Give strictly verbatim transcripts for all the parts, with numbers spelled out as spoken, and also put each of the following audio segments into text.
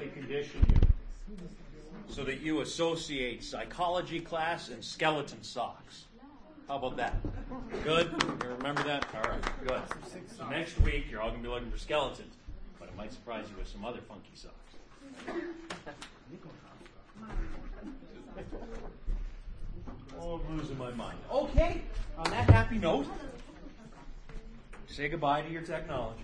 classically condition you so that you associate psychology class and skeleton socks. How about that? Good? You remember that? All right, good. So next week, you're all going to be looking for skeletons, but it might surprise you with some other funky socks. Oh, I'm losing my mind. Okay, on that happy note, say goodbye to your technology.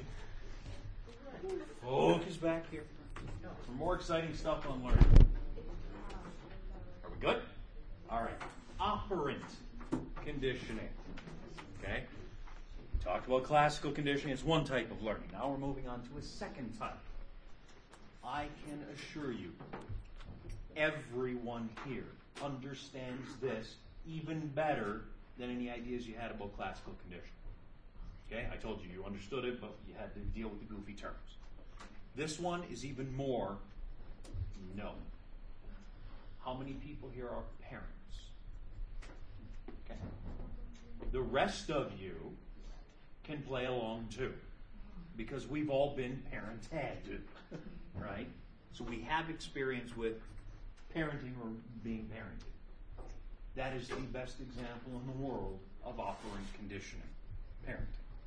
Focus back here for more exciting stuff on learning. Are we good? All right. Operant conditioning. Okay? We talked about classical conditioning. It's one type of learning. Now we're moving on to a second type. I can assure you, everyone here understands this even better than any ideas you had about classical conditioning. Okay? I told you you understood it, but you had to deal with the goofy terms. This one is even more known. How many people here are parents? Okay. The rest of you can play along too, because we've all been parented, right? So we have experience with parenting or being parented. That is the best example in the world of operant conditioning, parenting.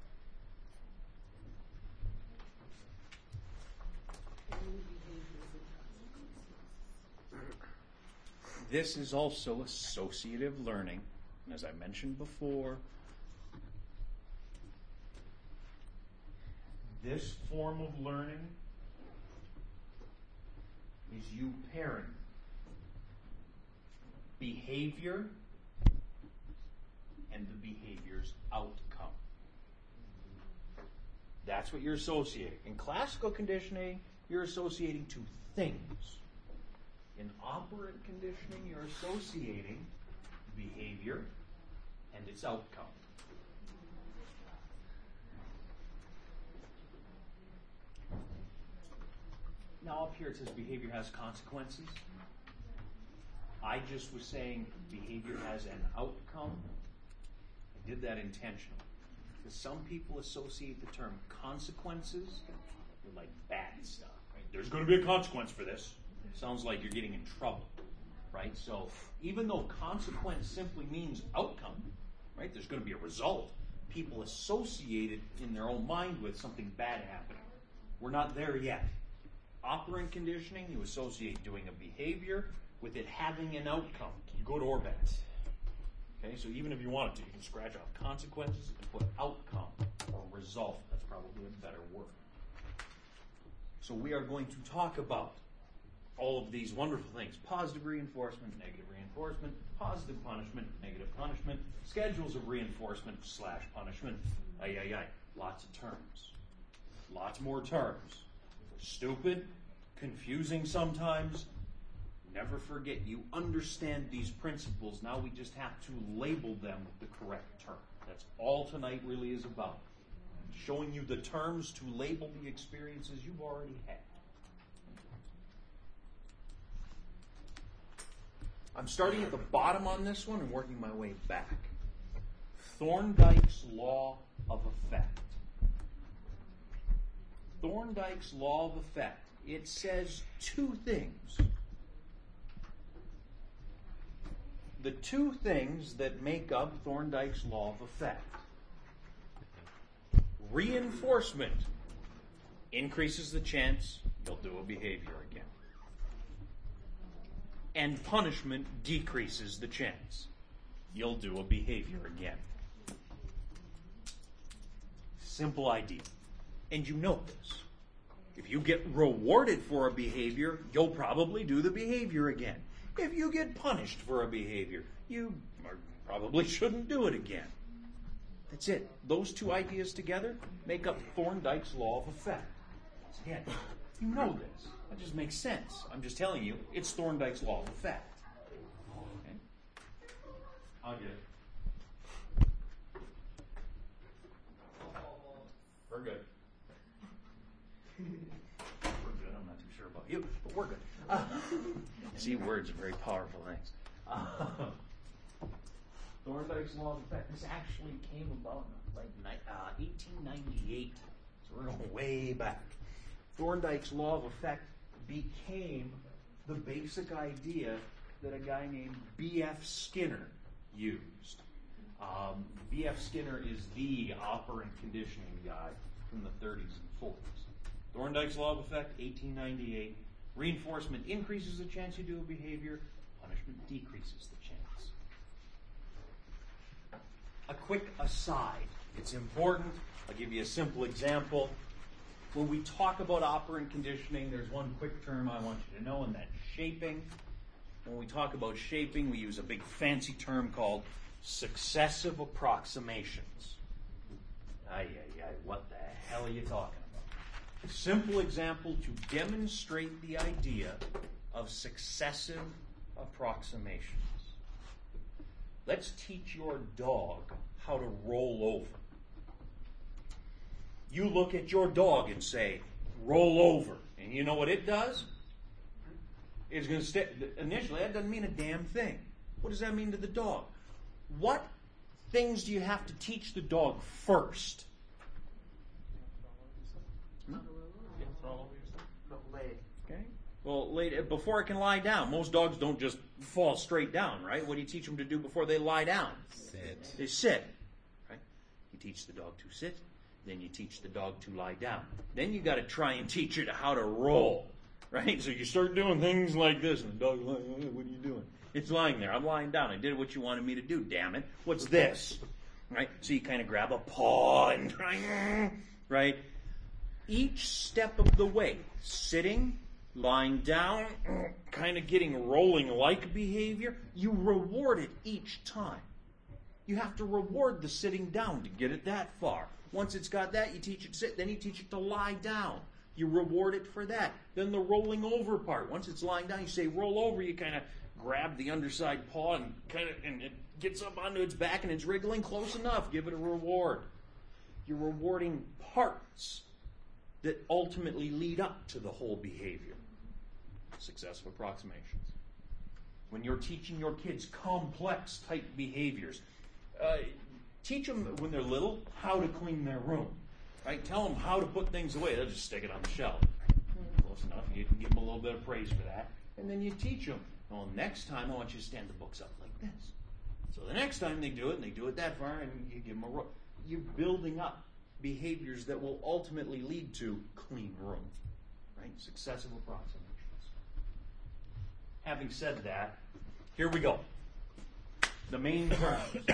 This is also associative learning, as I mentioned before. This form of learning is you pairing behavior and the behavior's outcome. That's what you're associating. In classical conditioning, you're associating two things. In operant conditioning, you're associating behavior and its outcome. Now up here it says behavior has consequences. I just was saying behavior has an outcome. I did that intentionally. Because some people associate the term consequences with like bad stuff. Right? There's going to be a consequence for this. Sounds like you're getting in trouble, right? So even though consequence simply means outcome, right? There's going to be a result. People associate it in their own mind with something bad happening. We're not there yet. Operant conditioning, you associate doing a behavior with it having an outcome. You go to Orbex. Okay, so even if you wanted to, you can scratch off consequences and put outcome or result. That's probably a better word. So we are going to talk about all of these wonderful things. Positive reinforcement, negative reinforcement, positive punishment, negative punishment, schedules of reinforcement slash punishment. Ay, ay, ay. Lots of terms. Lots more terms. Stupid, confusing sometimes. Never forget, you understand these principles. Now we just have to label them with the correct term. That's all tonight really is about. Showing you the terms to label the experiences you've already had. I'm starting at the bottom on this one and working my way back. Thorndike's law of effect. Thorndike's law of effect. It says two things. The two things that make up Thorndike's law of effect. Reinforcement increases the chance you'll do a behavior again. And punishment decreases the chance you'll do a behavior again. Simple idea. And you know this. If you get rewarded for a behavior, you'll probably do the behavior again. If you get punished for a behavior, you probably shouldn't do it again. That's it. Those two ideas together make up Thorndike's law of effect. Again, you know this. That just makes sense. I'm just telling you, it's Thorndike's law of effect. Okay? I'll get it. We're good. We're good. I'm not too sure about you, but we're good. Uh, see, words are very powerful things. Uh, Thorndike's law of effect. This actually came about in like uh, eighteen ninety-eight. So we're going way back. Thorndike's law of effect became the basic idea that a guy named B F Skinner used. Um, B F Skinner is the operant conditioning guy from the thirties and forties. Thorndike's law of effect, eighteen ninety-eight. Reinforcement increases the chance you do a behavior. Punishment decreases the chance. A quick aside. It's important. I'll give you a simple example. When we talk about operant conditioning, there's one quick term I want you to know, and that's shaping. When we talk about shaping, we use a big fancy term called successive approximations. Ay, ay, ay, what the hell are you talking about? A simple example to demonstrate the idea of successive approximations. Let's teach your dog how to roll over. You look at your dog and say, roll over. And you know what it does? It's going to stay. Initially, that doesn't mean a damn thing. What does that mean to the dog? What things do you have to teach the dog first? Hmm? Okay. Well, late, before it can lie down, most dogs don't just fall straight down, right? What do you teach them to do before they lie down? Sit. They sit, right? You teach the dog to sit, then you teach the dog to lie down. Then you got to try and teach it how to roll, right? So you start doing things like this, and the dog's like, oh, what are you doing? It's lying there. I'm lying down. I did what you wanted me to do, damn it. What's this? Right? So you kind of grab a paw and try, right? Each step of the way, sitting, lying down, kind of getting rolling-like behavior, you reward it each time. You have to reward the sitting down to get it that far. Once it's got that, you teach it to sit, then you teach it to lie down. You reward it for that. Then the rolling over part. Once it's lying down, you say roll over, you kind of grab the underside paw and kind of and it gets up onto its back and it's wriggling close enough. Give it a reward. You're rewarding parts that ultimately lead up to the whole behavior. Successive approximations. When you're teaching your kids complex type behaviors, uh, teach them when they're little how to clean their room. Right? Tell them how to put things away. They'll just stick it on the shelf. Close enough. You can give them a little bit of praise for that. And then you teach them. Well, next time I want you to stand the books up like this. So the next time they do it, and they do it that far, and you give them a roll. You're building up behaviors that will ultimately lead to clean room. Right? Successive approximations. Having said that, here we go. The main terms.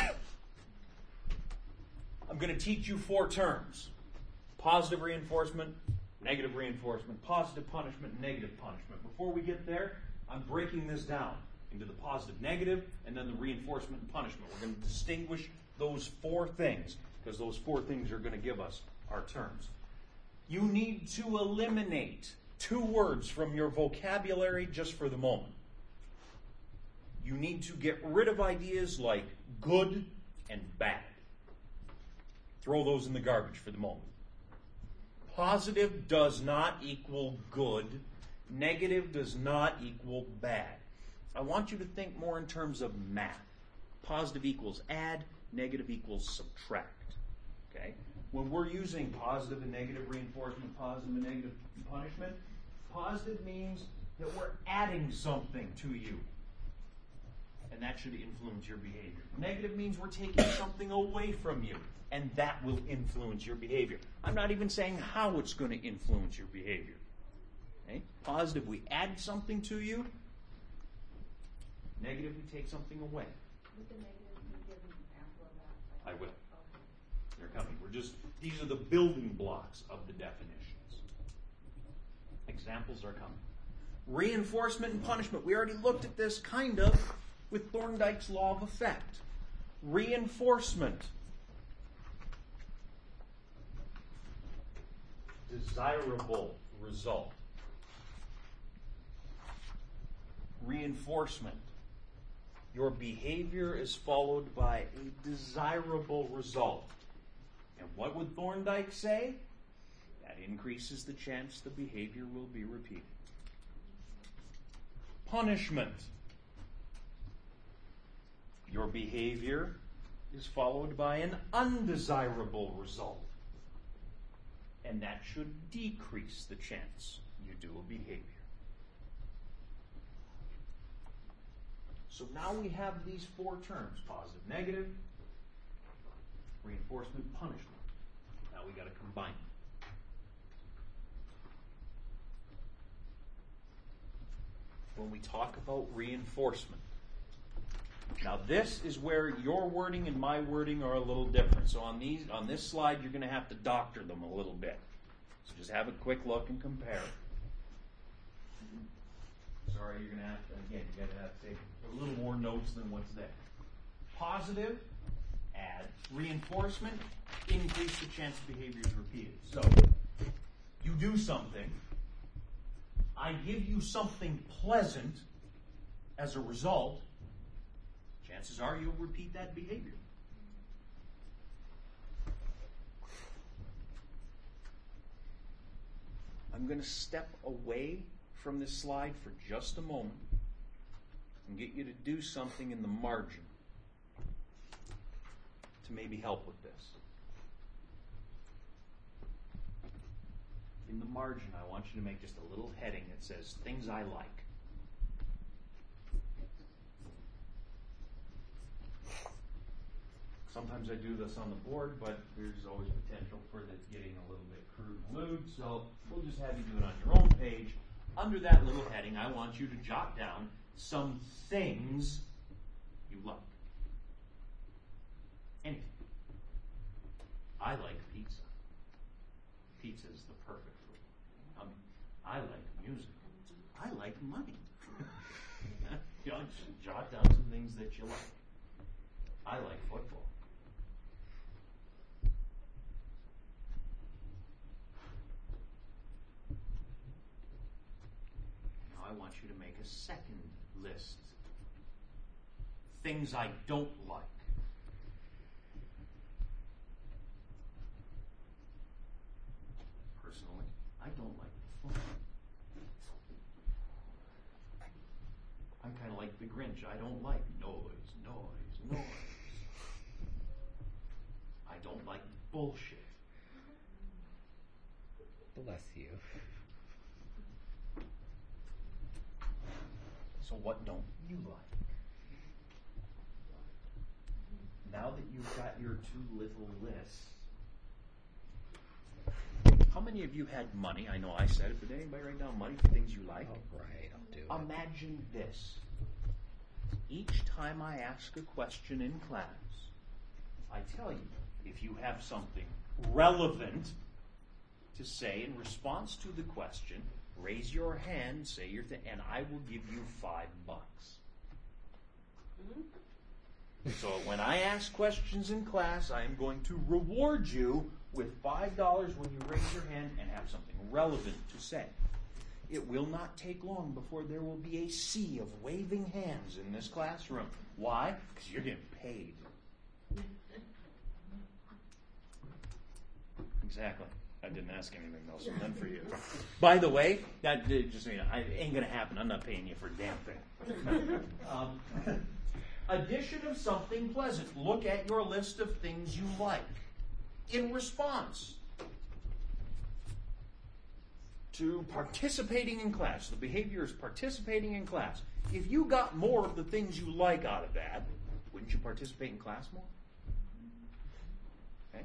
I'm going to teach you four terms. Positive reinforcement, negative reinforcement, positive punishment, negative punishment. Before we get there, I'm breaking this down into the positive, negative, and then the reinforcement and punishment. We're going to distinguish those four things because those four things are going to give us our terms. You need to eliminate two words from your vocabulary just for the moment. You need to get rid of ideas like good and bad. Throw those in the garbage for the moment. Positive does not equal good. Negative does not equal bad. I want you to think more in terms of math. Positive equals add, negative equals subtract. Okay? When we're using positive and negative reinforcement, positive and negative punishment, positive means that we're adding something to you. And that should influence your behavior. Negative means we're taking something away from you. And that will influence your behavior. I'm not even saying how it's going to influence your behavior. Okay? Positive, we add something to you. Negative, we take something away. With the negative, can you give an example of that? I will. They're coming. We're just, these are the building blocks of the definitions. Examples are coming. Reinforcement and punishment. We already looked at this kind of with Thorndike's law of effect. Reinforcement. Desirable result. Reinforcement. Your behavior is followed by a desirable result. And what would Thorndike say? That increases the chance the behavior will be repeated. Punishment. Your behavior is followed by an undesirable result. And that should decrease the chance you do a behavior. So now we have these four terms: positive, negative, reinforcement, punishment. Now we got to combine them. When we talk about reinforcement, now this is where your wording and my wording are a little different. So on these, on this slide, you're going to have to doctor them a little bit. So just have a quick look and compare. Sorry, you're going to have to, again, you're going to have to take a little more notes than what's there. Positive, add. Reinforcement, increase the chance of behavior is repeated. So, you do something. I give you something pleasant as a result. Chances are you'll repeat that behavior. I'm going to step away from this slide for just a moment and get you to do something in the margin to maybe help with this. In the margin, I want you to make just a little heading that says, things I like. Sometimes I do this on the board, but there's always potential for this getting a little bit crude and lewd, so we'll just have you do it on your own page. Under that little heading, I want you to jot down some things you like. Anything. I like pizza. Pizza is the perfect food. I mean, I like music. I like money. You know, just jot down some things that you like. I like football. Now I want you to make a second list. Things I don't like. Personally, I don't like the phone. I'm kind of like the Grinch. I don't like noise, noise, noise. I don't like bullshit. Bless you. So what don't you like? Now that you've got your two little lists, how many of you had money? I know I said it, but did anybody write down money for things you like? All right, I'll do it. Imagine this. Each time I ask a question in class, I tell you, if you have something relevant to say in response to the question, raise your hand, say your thing, and I will give you five bucks. Mm-hmm. So when I ask questions in class, I am going to reward you with five dollars when you raise your hand and have something relevant to say. It will not take long before there will be a sea of waving hands in this classroom. Why? Because you're getting paid. Exactly. I didn't ask anything else, so none for you. By the way, that just you know, I, it ain't going to happen. I'm not paying you for a damn thing. um, addition of something pleasant. Look at your list of things you like. In response to participating in class, the behavior is participating in class. If you got more of the things you like out of that, wouldn't you participate in class more? Okay.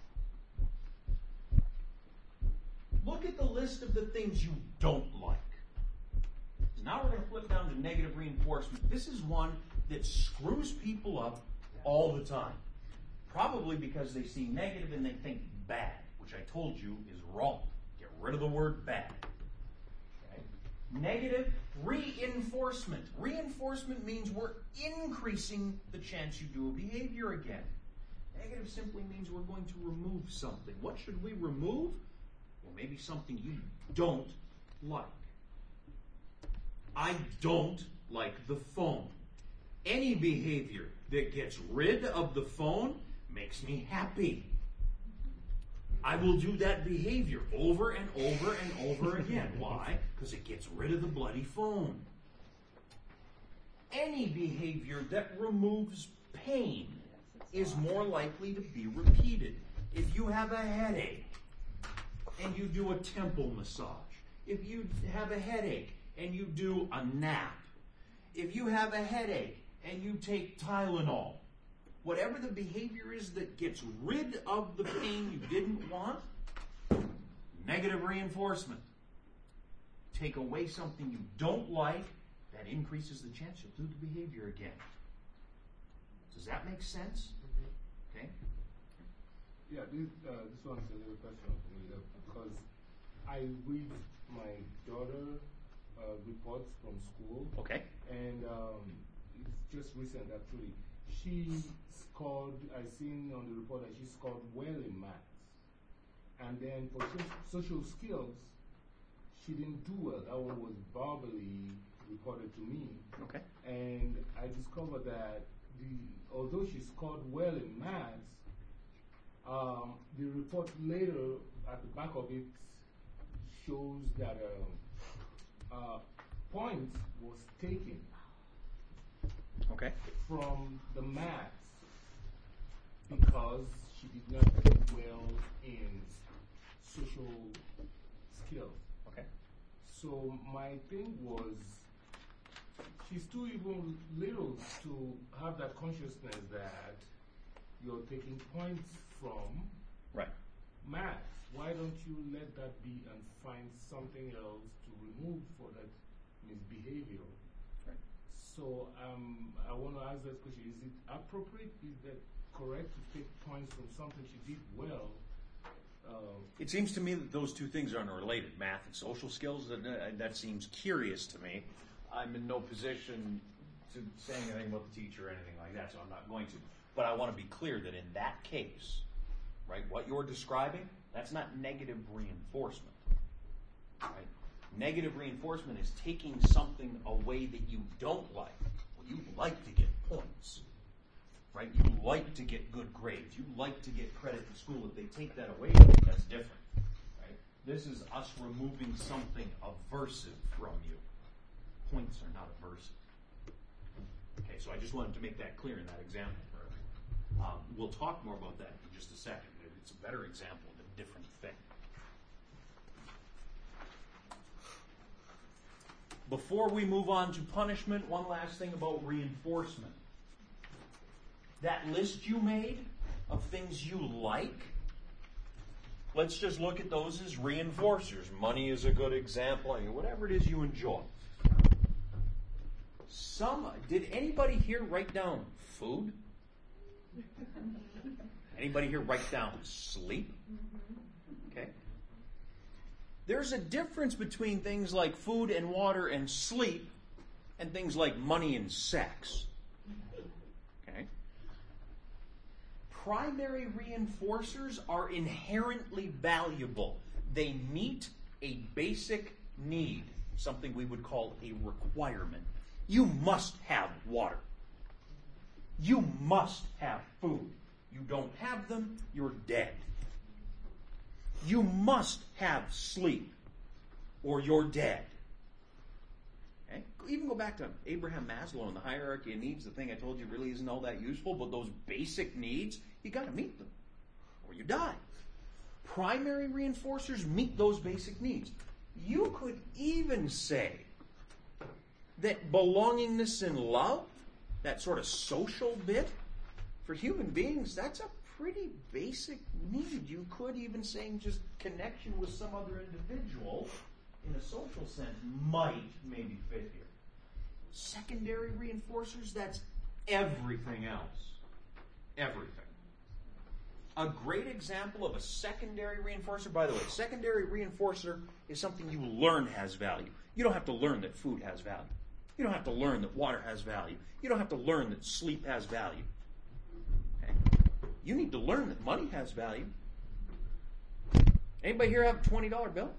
Look at the list of the things you don't like. Now we're going to flip down to negative reinforcement. This is one that screws people up all the time. Probably because they see negative and they think bad, which I told you is wrong. Get rid of the word bad. Okay? Negative reinforcement. Reinforcement means we're increasing the chance you do a behavior again. Negative simply means we're going to remove something. What should we remove? Well, maybe something you don't like. I don't like the phone. Any behavior that gets rid of the phone makes me happy. I will do that behavior over and over and over again. Why? Because it gets rid of the bloody phone. Any behavior that removes pain is more likely to be repeated. If you have a headache and you do a temple massage, if you have a headache and you do a nap, if you have a headache and you take Tylenol, whatever the behavior is that gets rid of the pain you didn't want, negative reinforcement. Take away something you don't like, that increases the chance you'll do the behavior again. Does that make sense? Okay. Yeah, this, uh, this one is a little personal for me uh, because I read my daughter uh, reports from school. Okay. And um, it's just recent actually. She scored, I seen on the report that she scored well in maths. And then for so social skills, she didn't do well. That one was verbally reported to me. Okay. And I discovered that the, although she scored well in maths, um, the report later at the back of it shows that um, uh, points was taken Okay. from the maths because she did not do well in social skills. Okay. So my thing was, she's too even little to have that consciousness that you're taking points from Right. maths. Why don't you let that be and find something else to remove for that misbehavior? Right. So um, I want to ask that question. Is it appropriate? Is that correct to take points from something she did well? Uh, It seems to me that those two things are unrelated, math and social skills. That, uh, that seems curious to me. I'm in no position to say anything about the teacher or anything like that, so I'm not going to. But I want to be clear that in that case, right, what you're describing, that's not negative reinforcement. Right? Negative reinforcement is taking something away that you don't like. Well, you like to get points. Right? You like to get good grades. You like to get credit in school. If they take that away, that's different. Right? This is us removing something aversive from you. Points are not aversive. Okay, so I just wanted to make that clear in that example. Um, we'll talk more about that in just a second. It's a better example of a different thing. Before we move on to punishment, one last thing about reinforcement. That list you made of things you like, let's just look at those as reinforcers. Money is a good example. I mean, whatever it is you enjoy. Some, did anybody here write down food? Anybody here write down sleep? Okay. There's a difference between things like food and water and sleep and things like money and sex. Okay. Primary reinforcers are inherently valuable. They meet a basic need, something we would call a requirement. You must have water. You must have food. You don't have them, you're dead. You must have sleep, or you're dead. Okay? Even go back to Abraham Maslow and the hierarchy of needs, the thing I told you really isn't all that useful, but those basic needs, you got to meet them, or you die. Primary reinforcers meet those basic needs. You could even say that belongingness and love, that sort of social bit, for human beings, that's a pretty basic need. You could even say just connection with some other individual, in a social sense, might maybe fit here. Secondary reinforcers, that's everything else. Everything. A great example of a secondary reinforcer, by the way, secondary reinforcer is something you learn has value. You don't have to learn that food has value. You don't have to learn that water has value. You don't have to learn that sleep has value. Okay? You need to learn that money has value. Anybody here have a twenty dollar bill?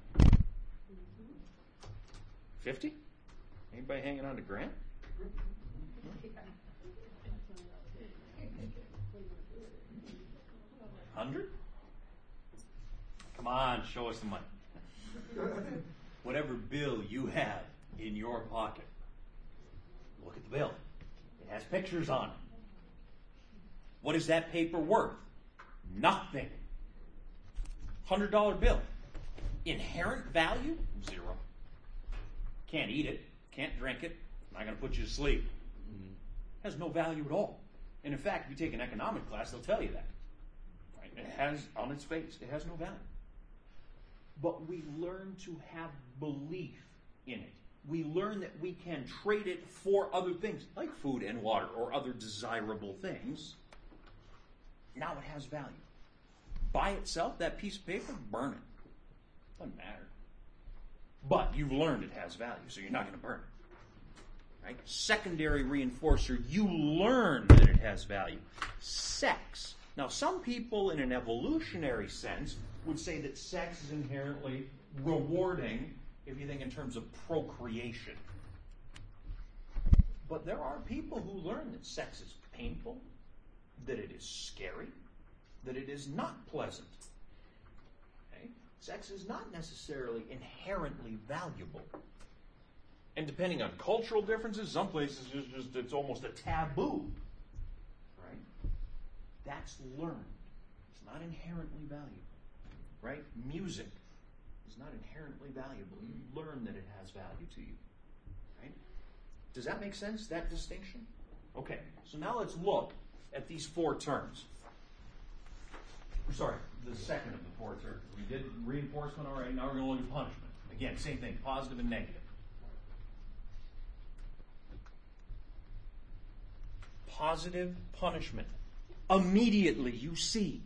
fifty? Anybody hanging on to Grant? one hundred? Come on, show us the money. Whatever bill you have in your pocket, look at the bill. It has pictures on it. What is that paper worth? Nothing. one hundred dollar bill. Inherent value? Zero. Can't eat it. Can't drink it. I'm not going to put you to sleep. Mm-hmm. Has no value at all. And in fact, if you take an economic class, they'll tell you that. Right? It has, on its face, it has no value. But we learn to have belief in it. We learn that we can trade it for other things, like food and water or other desirable things. Now it has value. By itself, that piece of paper, burn it. Doesn't matter. But you've learned it has value, so you're not going to burn it. Right? Secondary reinforcer, you learn that it has value. Sex. Now, some people in an evolutionary sense would say that sex is inherently rewarding if you think in terms of procreation. But there are people who learn that sex is painful, that it is scary, that it is not pleasant. Okay? Sex is not necessarily inherently valuable. And depending on cultural differences, some places it's just it's almost a taboo. Right? That's learned. It's not inherently valuable. Right? Music is not inherently valuable. You learn that it has value to you. Right? Does that make sense, that distinction? Okay, so now let's look at these four terms. Sorry, the second of the four terms. We did reinforcement already, now we're going to look at punishment. Again, same thing, positive and negative. Positive punishment. Immediately you see.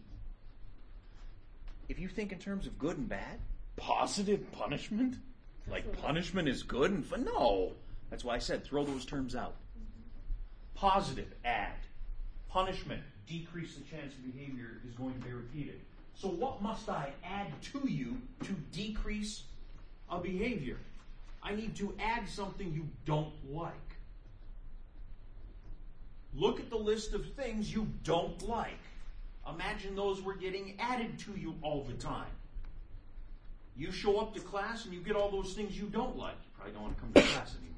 If you think in terms of good and bad, positive punishment? Like punishment is good and fun? No. That's why I said throw those terms out. Positive, add. Punishment, decrease the chance of behavior is going to be repeated. So what must I add to you to decrease a behavior? I need to add something you don't like. Look at the list of things you don't like. Imagine those were getting added to you all the time. You show up to class and you get all those things you don't like. You probably don't want to come to class anymore.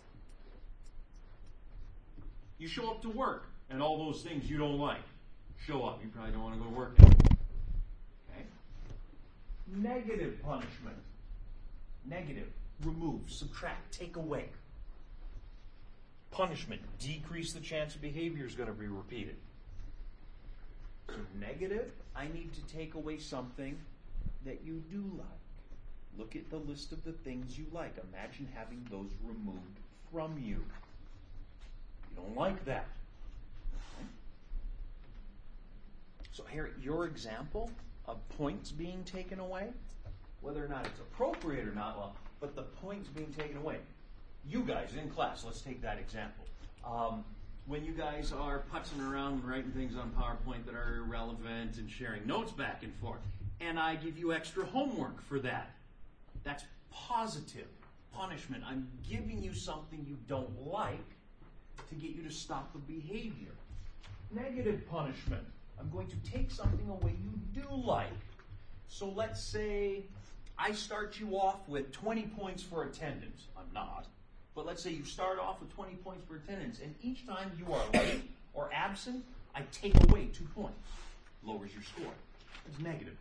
You show up to work and all those things you don't like show up. You probably don't want to go to work anymore. Okay? Negative punishment. Negative. Remove, subtract, take away. Punishment. Decrease the chance of behavior is going to be repeated. So negative, I need to take away something that you do like. Look at the list of the things you like. Imagine having those removed from you. You don't like that. Okay? So here, your example of points being taken away, whether or not it's appropriate or not, well, but the points being taken away. You guys in class, let's take that example. Um, when you guys are putzing around and writing things on PowerPoint that are irrelevant and sharing notes back and forth, and I give you extra homework for that, that's positive punishment. I'm giving you something you don't like to get you to stop the behavior. Negative punishment. I'm going to take something away you do like. So let's say I start you off with twenty points for attendance. I'm not. But let's say you start off with twenty points for attendance, and each time you are late or absent, I take away two points. Lowers your score. It's negative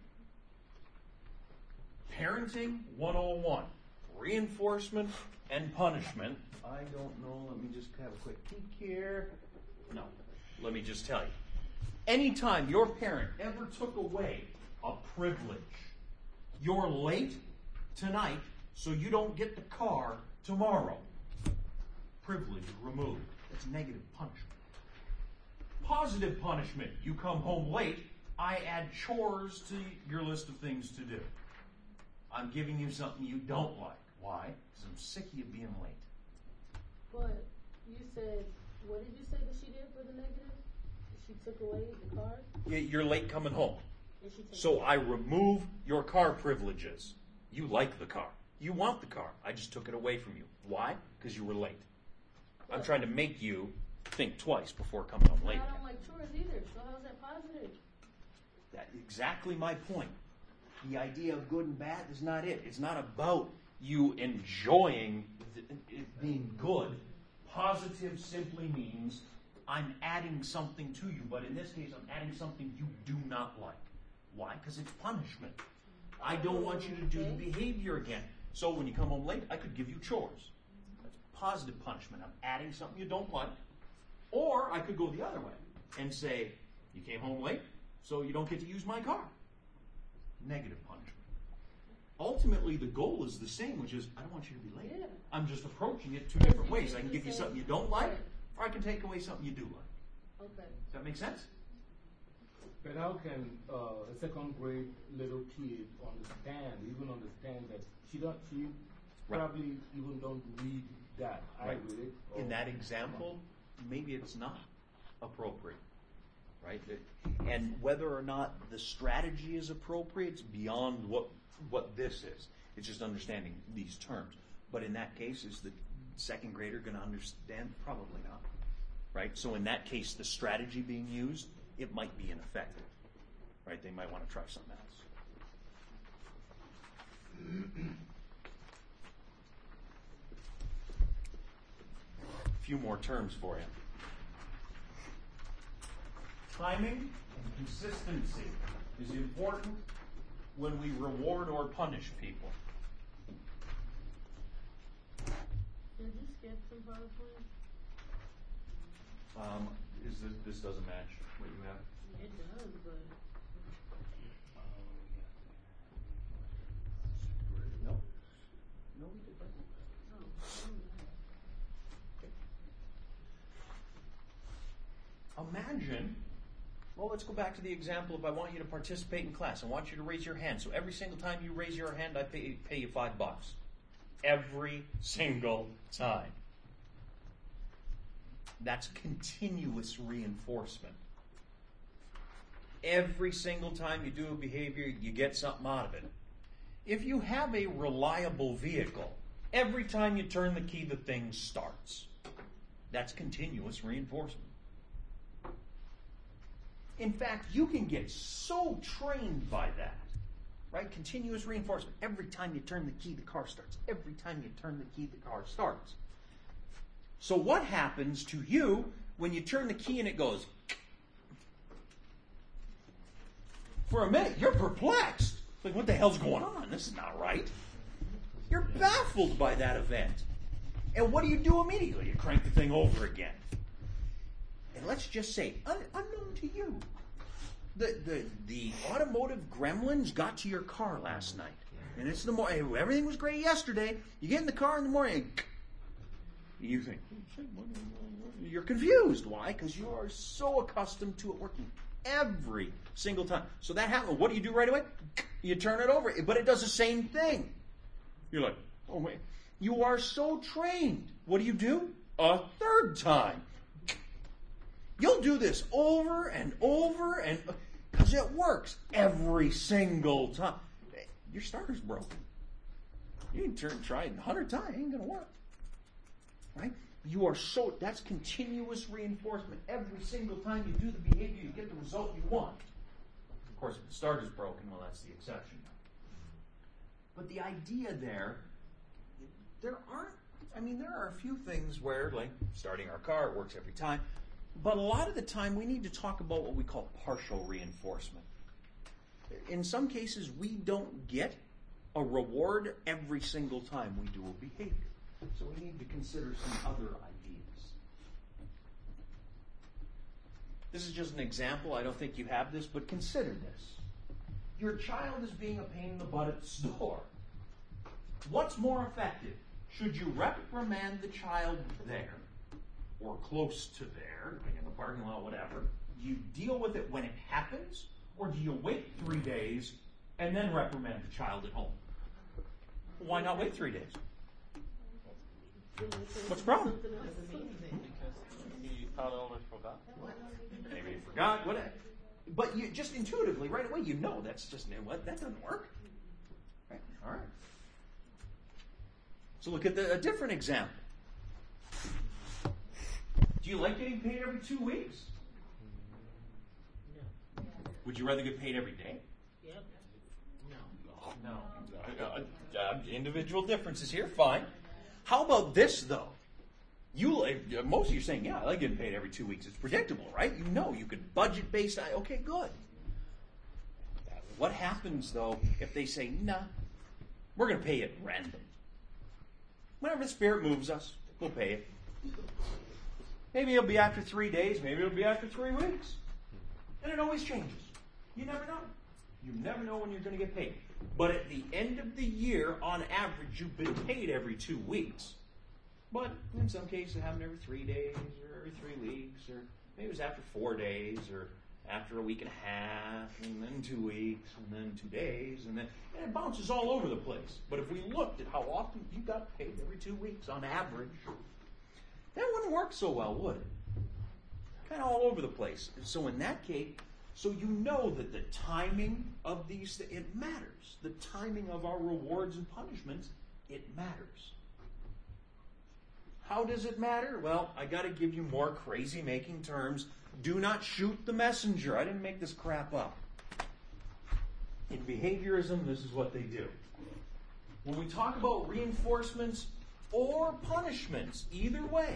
punishment. Parenting one oh one. Reinforcement and punishment. I don't know. Let me just have a quick peek here. No. Let me just tell you. Anytime your parent ever took away a privilege, you're late tonight, so you don't get the car tomorrow. Privilege removed. That's negative punishment. Positive punishment. You come home late, I add chores to your list of things to do. I'm giving you something you don't like. Why? Because I'm sick of you being late. But you said, what did you say that she did for the negative? She took away the car? Yeah, you're late coming home. Did she take So away? I remove your car privileges. You like the car. You want the car. I just took it away from you. Why? Because you were late. I'm trying to make you think twice before coming home late. I don't like chores either, so how's that positive? That's exactly my point. The idea of good and bad is not it. It's not about you enjoying it being good. Positive simply means I'm adding something to you, but in this case, I'm adding something you do not like. Why? Because it's punishment. I don't want you to do the behavior again. So when you come home late, I could give you chores. That's positive punishment. I'm adding something you don't like. Or I could go the other way and say, you came home late, so you don't get to use my car. Negative punishment. Ultimately, the goal is the same, which is, I don't want you to be late. Yeah. I'm just approaching it two different ways. I can give you something you don't like, or I can take away something you do like. Okay. Does that make sense? But how can uh, a second grade little kid understand, even understand that she don't, she Right. probably even don't read that. I Right. read it. or- In that example, maybe it's not appropriate, right? And whether or not the strategy is appropriate is beyond what what this is. It's just understanding these terms. But in that case, is the second grader going to understand? Probably not, right? So in that case, the strategy being used, it might be ineffective, right? They might want to try something else. A few more terms for you. Timing and consistency is important when we reward or punish people. Did you skip some PowerPoint? Um, is this, this doesn't match what you have? It does, but No. No, we did that. oh, I don't know. Imagine, well, let's go back to the example of I want you to participate in class. I want you to raise your hand. So every single time you raise your hand, I pay, pay you five bucks. Every single time. That's continuous reinforcement. Every single time you do a behavior, you get something out of it. If you have a reliable vehicle, every time you turn the key, the thing starts. That's continuous reinforcement. In fact, you can get so trained by that, right? Continuous reinforcement. Every time you turn the key, the car starts. Every time you turn the key, the car starts. So what happens to you when you turn the key and it goes? For a minute, you're perplexed. Like, what the hell's going on? This is not right. You're baffled by that event. And what do you do immediately? You crank the thing over again. And let's just say, un- unknown to you, the, the, the automotive gremlins got to your car last night. And it's the morning. Everything was great yesterday. You get in the car in the morning, and you think, you're confused. Why? Because you are so accustomed to it working every single time. So that happens. What do you do right away? You turn it over. But it does the same thing. You're like, oh, wait. You are so trained. What do you do? A third time. You'll do this over and over and because it works every single time. Your starter's broken. You can turn try it a hundred times, it ain't gonna work. Right? You are so that's continuous reinforcement. Every single time you do the behavior, you get the result you want. Of course, if the starter's broken, well, that's the exception. But the idea there, there aren't. I mean, there are a few things where, like starting our car, it works every time. But a lot of the time, we need to talk about what we call partial reinforcement. In some cases, we don't get a reward every single time we do a behavior. So we need to consider some other ideas. This is just an example. I don't think you have this, but consider this. Your child is being a pain in the butt at the store. What's more effective? Should you reprimand the child there, or close to there, like in the parking lot, whatever? Do you deal with it when it happens, or do you wait three days and then reprimand the child at home? Why not wait three days? What's the problem? He probably forgot. Maybe you forgot. Whatever. But you just intuitively, right away, you know that's just what that doesn't work. Right? All right. So look at the, a different example. Do you like getting paid every two weeks? No. Would you rather get paid every day? Yep. No. No. Uh, uh, individual differences here, fine. How about this, though? You like, most of you are saying, yeah, I like getting paid every two weeks. It's predictable, right? You know, you could budget based on, okay, good. What happens, though, if they say, nah, we're going to pay you at random? Whenever the Spirit moves us, we'll pay it. Maybe it'll be after three days, maybe it'll be after three weeks. And it always changes. You never know. You never know when you're going to get paid. But at the end of the year, on average, you've been paid every two weeks. But in some cases, it happened every three days, or every three weeks, or maybe it was after four days, or after a week and a half, and then two weeks, and then two days, and then and it bounces all over the place. But if we looked at how often you got paid every two weeks on average, that wouldn't work so well, would it? Kind of all over the place. So in that case, so you know that the timing of these, it matters. The timing of our rewards and punishments, it matters. How does it matter? Well, I got to give you more crazy-making terms. Do not shoot the messenger. I didn't make this crap up. In behaviorism, this is what they do. When we talk about reinforcements or punishments, either way,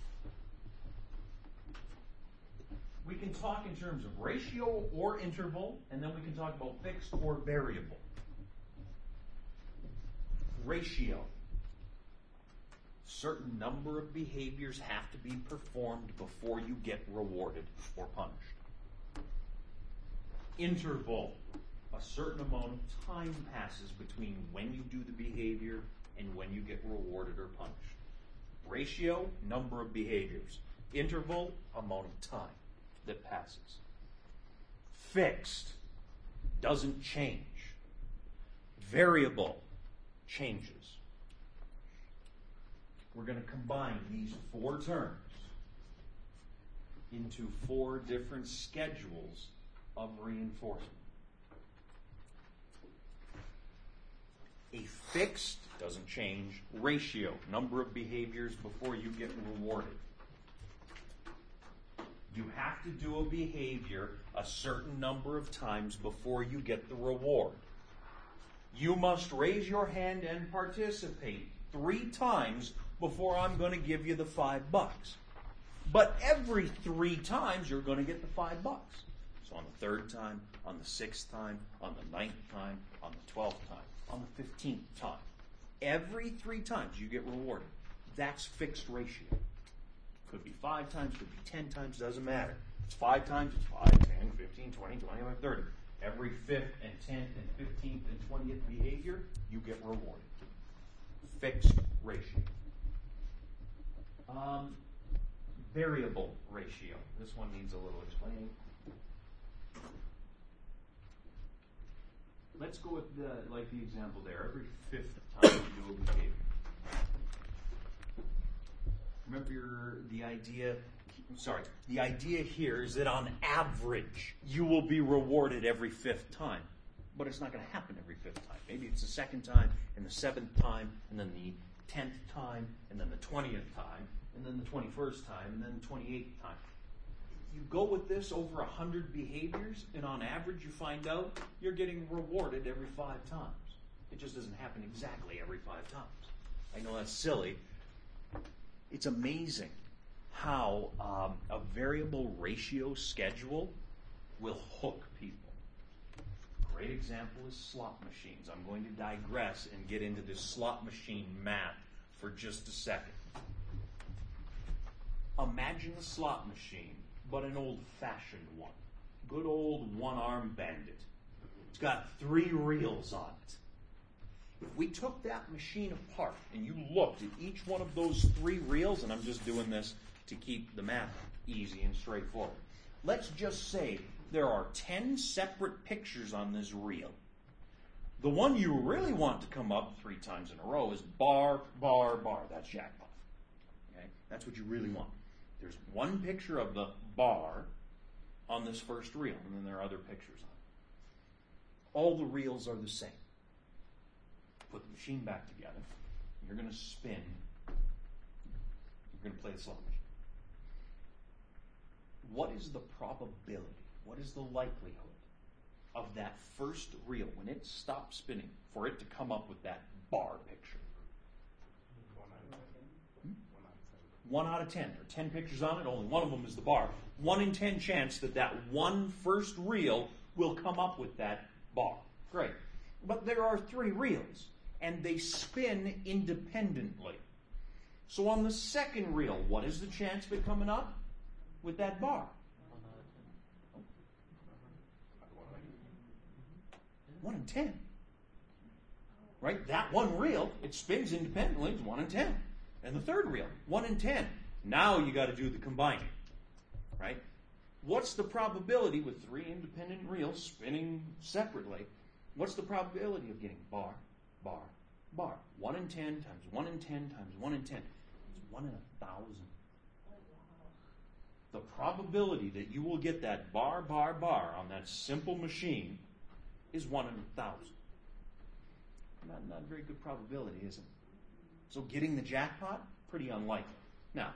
we can talk in terms of ratio or interval, and then we can talk about fixed or variable. Ratio. Certain number of behaviors have to be performed before you get rewarded or punished. Interval. A certain amount of time passes between when you do the behavior and when you get rewarded or punished. Ratio, number of behaviors. Interval, amount of time that passes. Fixed, doesn't change. Variable, changes. We're going to combine these four terms into four different schedules of reinforcement. A fixed, doesn't change, ratio, number of behaviors before you get rewarded. You have to do a behavior a certain number of times before you get the reward. You must raise your hand and participate three times before I'm going to give you the five bucks. But every three times you're going to get the five bucks. So on the third time, on the sixth time, on the ninth time, on the twelfth time, on the fifteenth time. Every three times you get rewarded. That's fixed ratio. Could be five times, could be ten times, doesn't matter. It's five times, it's five, ten, fifteen, twenty, twenty-five, thirty. Every fifth and tenth and fifteenth and twentieth behavior, you get rewarded. Fixed ratio. Um, variable ratio. This one needs a little explaining. Let's go with the, like the example there. Every fifth time you do a behavior. Remember your, the idea, sorry, the idea here is that on average, you will be rewarded every fifth time. But it's not going to happen every fifth time. Maybe it's the second time, and the seventh time, and then the tenth time, and then the twentieth time, and then the twenty-first time, and then the twenty-eighth time. You go with this over one hundred behaviors, and on average you find out you're getting rewarded every five times. It just doesn't happen exactly every five times. I know that's silly. It's amazing how um, a variable ratio schedule will hook people. Great example is slot machines. I'm going to digress and get into this slot machine math for just a second. Imagine a slot machine, but an old-fashioned one. Good old one-arm bandit. It's got three reels on it. If we took that machine apart and you looked at each one of those three reels, and I'm just doing this to keep the math easy and straightforward. Let's just say there are ten separate pictures on this reel. The one you really want to come up three times in a row is bar, bar, bar. That's jackpot. Okay? That's what you really want. There's one picture of the bar on this first reel, and then there are other pictures on it. All the reels are the same. Put the machine back together. You're going to spin. You're going to play the slot machine. What is the probability? What is the likelihood of that first reel, when it stops spinning, for it to come up with that bar picture? One out of ten. There are ten pictures on it. Only one of them is the bar. One in ten chance that that one first reel will come up with that bar. Great. But there are three reels, and they spin independently. So on the second reel, what is the chance of it coming up with that bar? One in ten. Right? That one reel, it spins independently, it's one in ten. And the third reel, one in ten. Now you got to do the combining. Right? What's the probability with three independent reels spinning separately? What's the probability of getting bar, bar, bar? One in ten times one in ten times one in ten. It's one in a thousand. The probability that you will get that bar, bar, bar on that simple machine is one in a thousand. Not, not a very good probability, is it? So getting the jackpot, pretty unlikely. Now,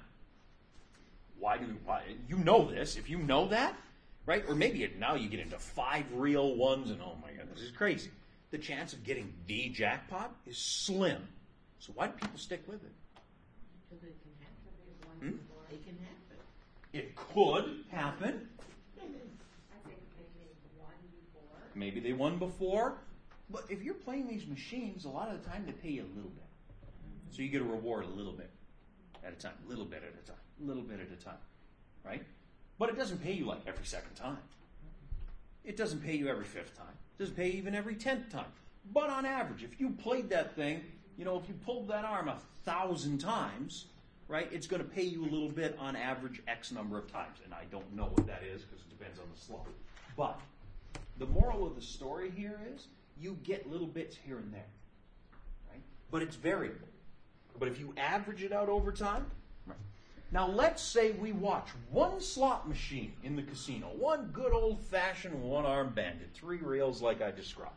why do why, you know this? If you know that, right? Or maybe it, now you get into five real ones, and oh my goodness, this is crazy. The chance of getting the jackpot is slim. So why do people stick with it? Because it can happen. Hmm? It can happen. It could happen. I think maybe one before. Maybe they won before. But if you're playing these machines, a lot of the time they pay you a little bit. So you get a reward a little bit at a time, a little bit at a time, a little bit at a time, right? But it doesn't pay you like every second time. It doesn't pay you every fifth time. It doesn't pay you even every tenth time. But on average, if you played that thing, you know, if you pulled that arm a thousand times, right, it's going to pay you a little bit on average X number of times. And I don't know what that is because it depends on the slot. But the moral of the story here is you get little bits here and there, right? But it's variable. But if you average it out over time, right? Now let's say we watch one slot machine in the casino, one good old-fashioned one-arm bandit, three reels like I described.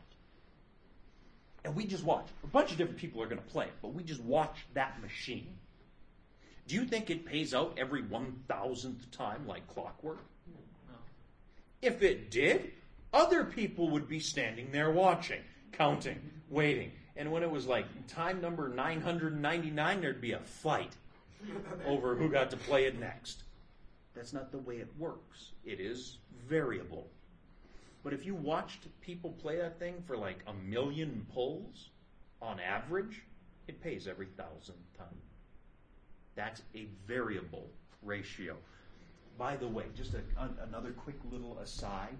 And we just watch. A bunch of different people are going to play it, but we just watch that machine. Do you think it pays out every one thousandth time like clockwork? No. If it did, other people would be standing there watching, counting, waiting. And when it was like time number nine hundred ninety-nine, there'd be a fight over who got to play it next. That's not the way it works. It is variable. But if you watched people play that thing for like a million pulls, on average, it pays every thousandth time. That's a variable ratio. By the way, just a, an, another quick little aside.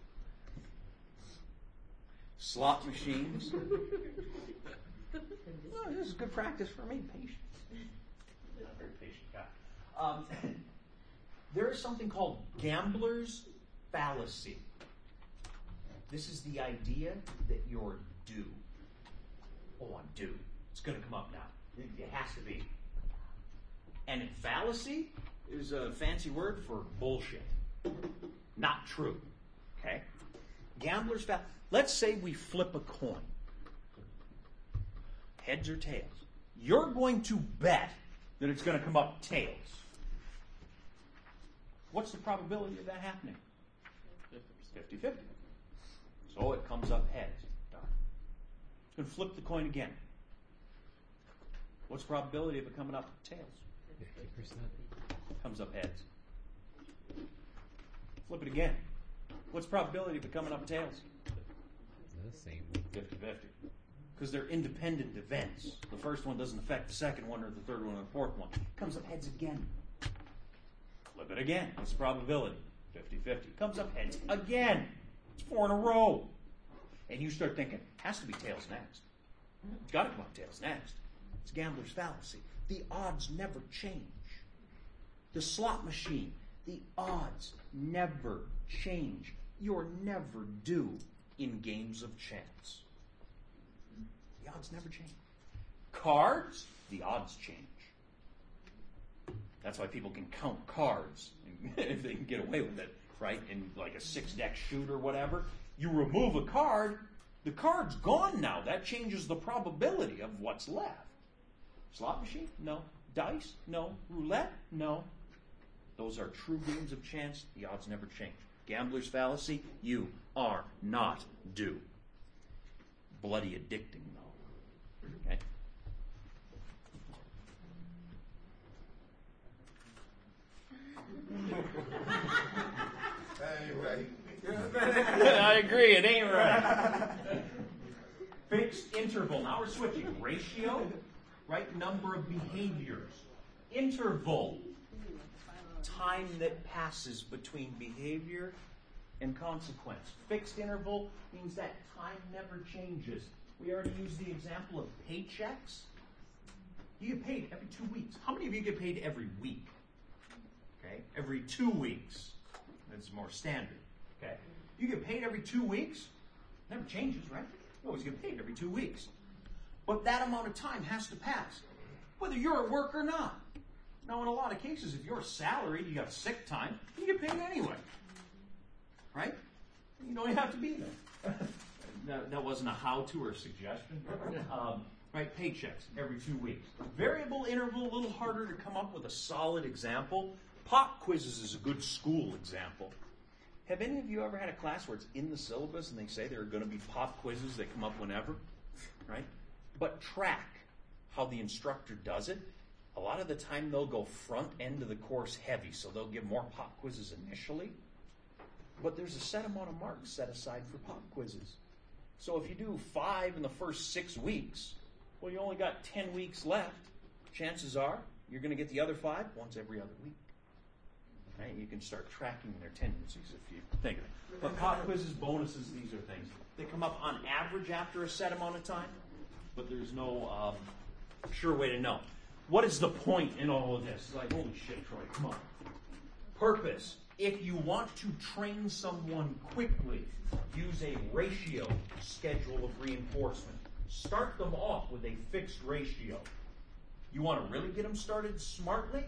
Slot machines. Oh, this is good practice for me. Patience. I'm not a very patient guy. Um, there is something called gambler's fallacy. This is the idea that you're due. Oh, I'm due. It's going to come up now. It, it has to be. And fallacy is a fancy word for bullshit. Not true. Okay? Gambler's fallacy. Let's say we flip a coin. Heads or tails. You're going to bet that it's going to come up tails. What's the probability of that happening? fifty-fifty. So it comes up heads. Darn. It's going to flip the coin again. What's the probability of it coming up tails? fifty percent. Comes up heads. Flip it again. What's the probability of it coming up tails? The same. fifty-fifty. Because they're independent events. The first one doesn't affect the second one or the third one or the fourth one. It comes up heads again. Flip it again. What's the probability? fifty-fifty. Comes up heads again. It's four in a row. And you start thinking, has to be tails next. It's got to come up tails next. It's gambler's fallacy. The odds never change. The slot machine, the odds never change. You're never due in games of chance. The odds never change. Cards, the odds change. That's why people can count cards if they can get away with it, right? In like a six-deck shoot or whatever. You remove a card, the card's gone now. That changes the probability of what's left. Slot machine? No. Dice? No. Roulette? No. Those are true games of chance. The odds never change. Gambler's fallacy? You are not due. Bloody addicting, though. Okay? Anyway. I agree, it ain't right. Fixed interval. Now we're switching. Ratio. right? Number of behaviors. Interval. Time that passes between behavior and consequence. Fixed interval means that time never changes. We already used the example of paychecks. You get paid every two weeks. How many of you get paid every week? Okay, every two weeks. That's more standard. Okay, you get paid every two weeks. Never changes, right? You always get paid every two weeks. But that amount of time has to pass, whether you're at work or not. Now, in a lot of cases, if you're salaried, you got sick time, you get paid anyway. Right? You don't even have to be there. that, that wasn't a how-to or a suggestion. Um, right? Paychecks every two weeks. Variable interval, a little harder to come up with a solid example. Pop quizzes is a good school example. Have any of you ever had a class where it's in the syllabus and they say there are going to be pop quizzes that come up whenever? Right? But track how the instructor does it. A lot of the time they'll go front end of the course heavy, so they'll give more pop quizzes initially. But there's a set amount of marks set aside for pop quizzes. So if you do five in the first six weeks, well, you only got ten weeks left. Chances are you're going to get the other five once every other week. Right? You can start tracking their tendencies if you think of it. But pop quizzes, bonuses, these are things. They come up on average after a set amount of time, but there's no um, sure way to know. What is the point in all of this? It's like, holy shit, Troy, come on. Purpose. If you want to train someone quickly, use a ratio schedule of reinforcement. Start them off with a fixed ratio. You want to really get them started smartly?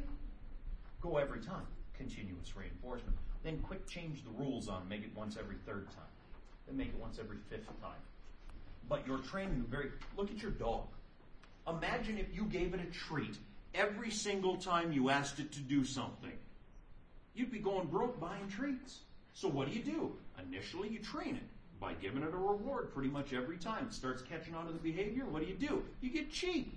Go every time. Continuous reinforcement. Then quick change the rules on them. Make it once every third time. Then make it once every fifth time. But you're training them very... Look at your dog. Imagine if you gave it a treat every single time you asked it to do something. You'd be going broke buying treats. So what do you do? Initially, you train it by giving it a reward pretty much every time. It starts catching on to the behavior. What do you do? You get cheap.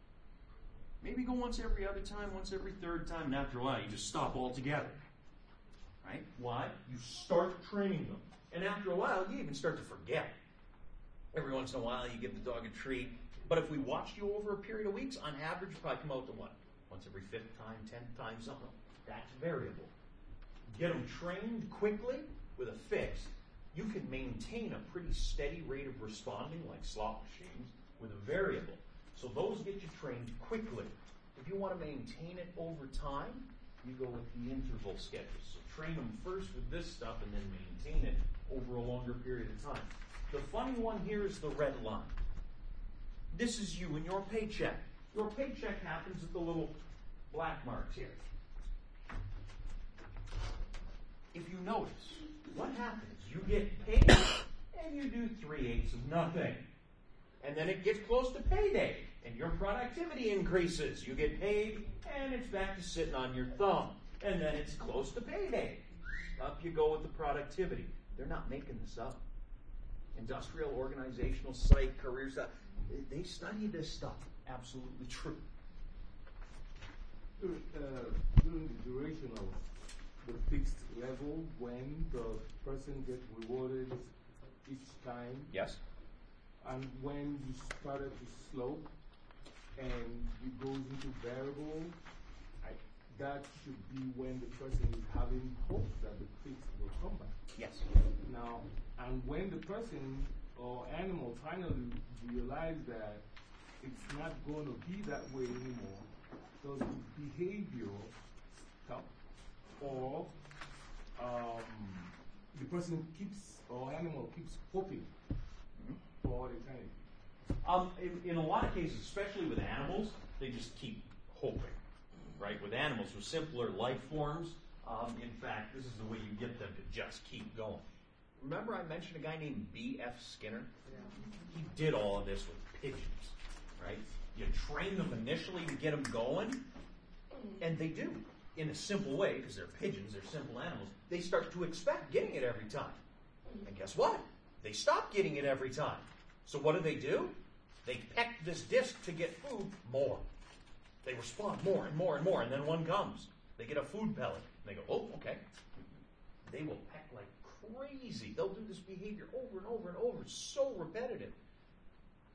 Maybe go once every other time, once every third time, and after a while, you just stop altogether. Right? Why? You start training them. And after a while, you even start to forget. Every once in a while, you give the dog a treat. But if we watched you over a period of weeks, on average, you probably come out to what? Once every fifth time, tenth time, something. That's variable. Get them trained quickly with a fix. You can maintain a pretty steady rate of responding, like slot machines, with a variable. So those get you trained quickly. If you want to maintain it over time, you go with the interval schedules. So train them first with this stuff and then maintain it over a longer period of time. The funny one here is the red line. This is you and your paycheck. Your paycheck happens at the little black marks here. If you notice, what happens? You get paid and you do three-eighths of nothing. And then it gets close to payday and your productivity increases. You get paid and it's back to sitting on your thumb. And then it's close to payday. Up you go with the productivity. They're not making this up. Industrial, organizational, psych, career stuff. They study this stuff. Absolutely true. During, uh, during the duration of the fixed level, when the person gets rewarded each time, Yes? and when you started to slope and it goes into variable, I, that should be when the person is having hope that the fix will come back. Yes. Now, and when the person or animal finally realize that it's not going to be that way anymore, does the behavior stop? Or um, the person keeps, or animal keeps hoping for all eternity? Um, in, in a lot of cases, especially with animals, they just keep hoping, right? With animals, with simpler life forms, um, in fact, this is the way you get them to just keep going. Remember I mentioned a guy named B F Skinner? He did all of this with pigeons, right? You train them initially to get them going, and they do, in a simple way, because they're pigeons, they're simple animals. They start to expect getting it every time. And guess what? They stop getting it every time. So what do they do? They peck this disc to get food more. They respond more and more and more, and then one comes. They get a food pellet. And they go, oh, okay. They will peck like crazy. They'll do this behavior over and over and over. It's so repetitive.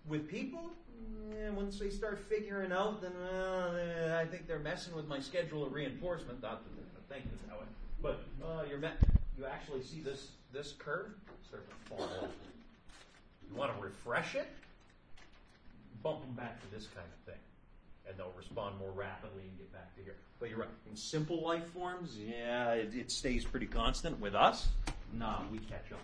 With people, eh, once they start figuring out, then well, eh, I think they're messing with my schedule of reinforcement. Not that they're thinking that way, but uh, you're met. You actually see this this curve start to fall off. You want to refresh it? Bump them back to this kind of thing, and they'll respond more rapidly and get back to here. But you're right. In simple life forms, yeah, it, it stays pretty constant. With us, nah, we catch up.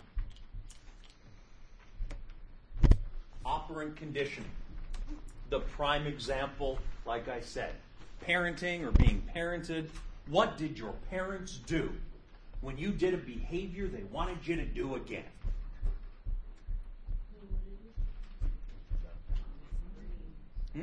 Operant conditioning. The prime example, like I said, parenting or being parented. What did your parents do when you did a behavior they wanted you to do again? Hmm?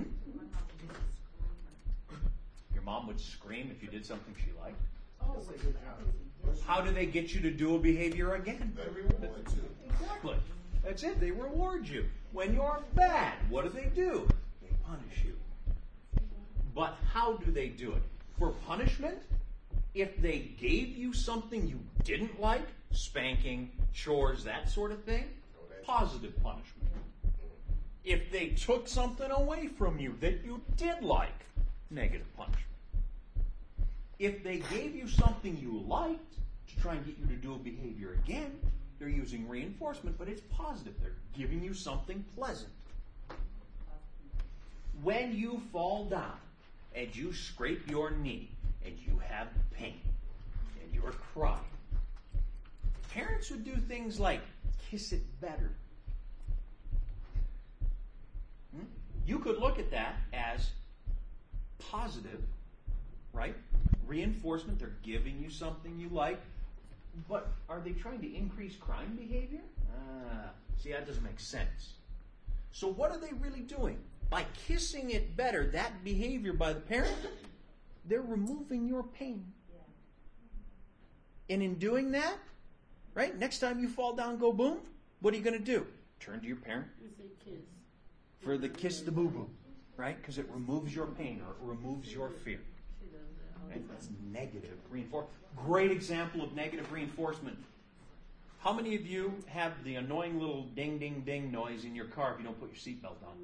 Your mom would scream if you did something she liked. Oh, How do they get you to do a behavior again? They reward you. Exactly. That's it. They reward you. When you're bad, what do they do? They punish you. But how do they do it? For punishment, if they gave you something you didn't like, spanking, chores, that sort of thing, positive punishment. If they took something away from you that you did like, negative punishment. If they gave you something you liked to try and get you to do a behavior again, they're using reinforcement, but it's positive. They're giving you something pleasant. When you fall down and you scrape your knee and you have pain and you're crying, parents would do things like kiss it better. Hmm? You could look at that as positive, right? Reinforcement. They're giving you something you like. But are they trying to increase crime behavior? Ah, see, that doesn't make sense. So what are they really doing? By kissing it better, that behavior by the parent, they're removing your pain. And in doing that, right, next time you fall down, go boom, what are you going to do? Turn to your parent You say kiss. for the kiss the boo-boo, right? Because it removes your pain or it removes your fear. She does that all the And time. that's negative reinforcement. Great example of negative reinforcement. How many of you have the annoying little ding, ding, ding noise in your car if you don't put your seatbelt on?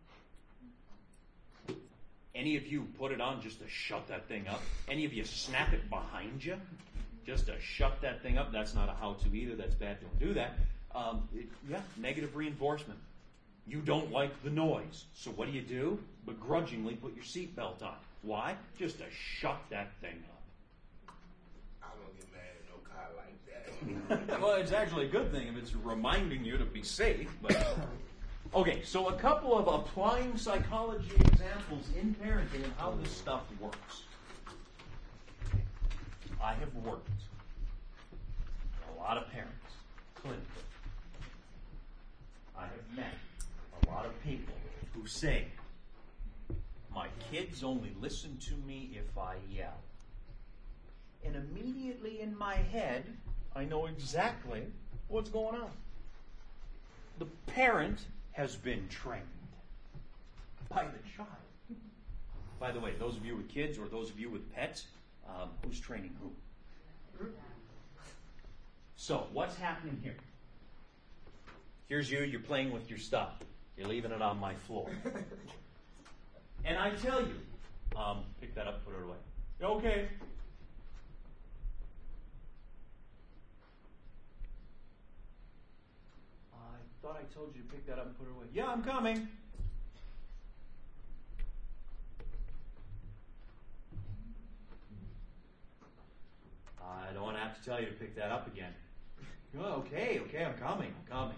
Any of you put it on just to shut that thing up? Any of you snap it behind you just to shut that thing up? That's not a how-to either. That's bad. Don't do that. Um, it, yeah, negative reinforcement. You don't like the noise. So what do you do? Begrudgingly put your seatbelt on. Why? Just to shut that thing up. I don't get mad at no car like that. Well, it's actually a good thing if it's reminding you to be safe. But okay, so a couple of applying psychology examples in parenting and how this stuff works. I have worked with a lot of parents, clinically. I have met a lot of people who say, my kids only listen to me if I yell. And immediately in my head, I know exactly what's going on. The parent has been trained by the child. By the way, those of you with kids or those of you with pets, um, who's training who? So, what's happening here? Here's you, you're playing with your stuff. You're leaving it on my floor. And I tell you, um, pick that up, put it away. Okay. I thought I told you to pick that up and put it away. Yeah, I'm coming. I don't want to have to tell you to pick that up again. Oh, okay, okay, I'm coming, I'm coming.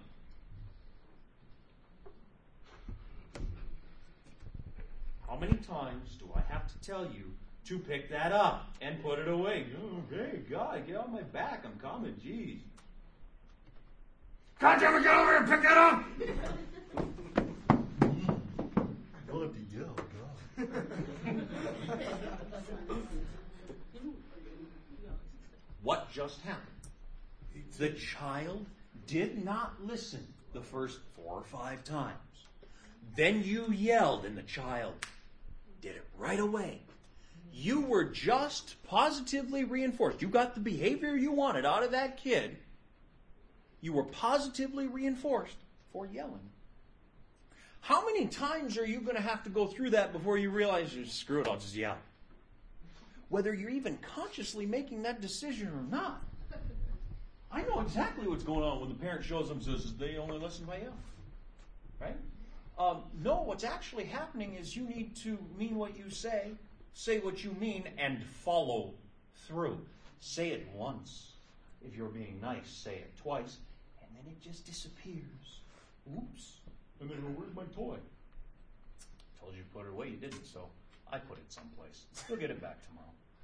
How many times do I have to tell you to pick that up and put it away? Okay, God, get on my back, I'm coming, jeez. Can't you ever get over here and pick that up? I don't have to yell, God. What just happened? The child did not listen the first four or five times. Then you yelled and the child did it right away. You were just positively reinforced. You got the behavior you wanted out of that kid. You were positively reinforced for yelling. How many times are you going to have to go through that before you realize, screw it, I'll just yell? Whether you're even consciously making that decision or not. I know exactly what's going on when the parent shows them says they only listen by you. Right? Um, no, what's actually happening is you need to mean what you say, say what you mean, and follow through. Say it once. If you're being nice, say it twice, and then it just disappears. Oops. And then, well, where's my toy? Told you to put it away, you didn't, so I put it someplace. You'll get it back tomorrow.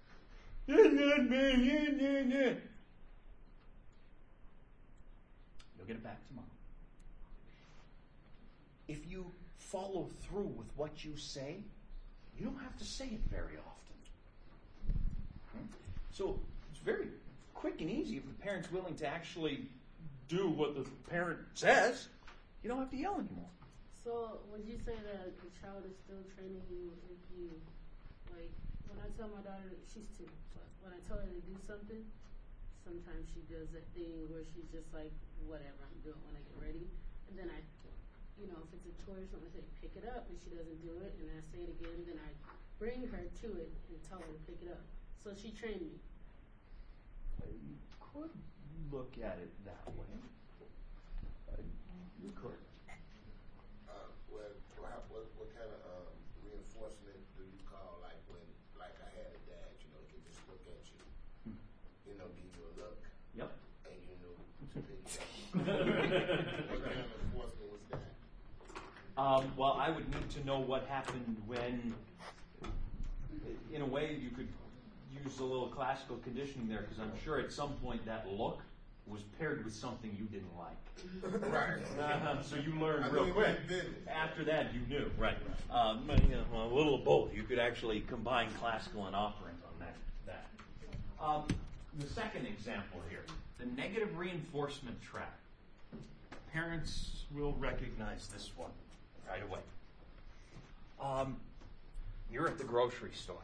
You'll get it back tomorrow. If you follow through with what you say, you don't have to say it very often. Hmm? So it's very quick and easy if the parent's willing to actually do what the parent says. You don't have to yell anymore. So would you say that the child is still training you if you, like, when I tell my daughter, she's two, but when I tell her to do something, sometimes she does that thing where she's just like, whatever, I'm doing when I get ready. And then I, you know, if it's a toy or something, I say, pick it up, and she doesn't do it, and I say it again, then I bring her to it and tell her to pick it up. So she trained me. You could look at it that way. Uh, you could. Uh, well, what, what, what kind of um, reinforcement do you call, like when, like I had a dad, you know, he could just look at you, Hmm. you know, give you a look, Yep. and you knew to pick it up. What kind of enforcement was that? Um, well, I would need to know what happened when, in a way, you could use a little classical conditioning there, because I'm sure at some point that look was paired with something you didn't like. Right. Uh-huh. So you learned I real knew quick. it didn't. After that, you knew. Right. Um, but, you know, well, a little of both. You could actually combine classical and operant on that. that. Um, the second example here, the negative reinforcement trap. Parents will recognize this one right away. Um, you're at the grocery store,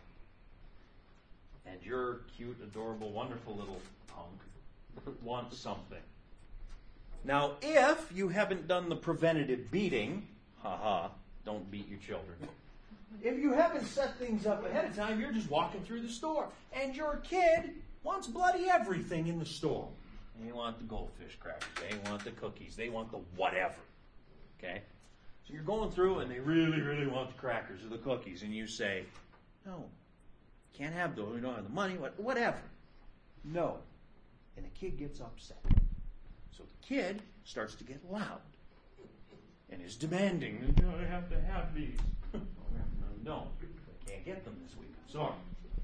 and your cute, adorable, wonderful little punk wants something. Now, if you haven't done the preventative beating, haha, don't beat your children. If you haven't set things up ahead of time, you're just walking through the store, and your kid wants bloody everything in the store. They want the goldfish crackers, they want the cookies, they want the whatever. Okay? So you're going through, and they really, really want the crackers or the cookies, and you say, no, can't have those, we don't have the money, whatever. No. And the kid gets upset. So the kid starts to get loud and is demanding, no, I have to have these. No, I can't get them this week. I'm sorry.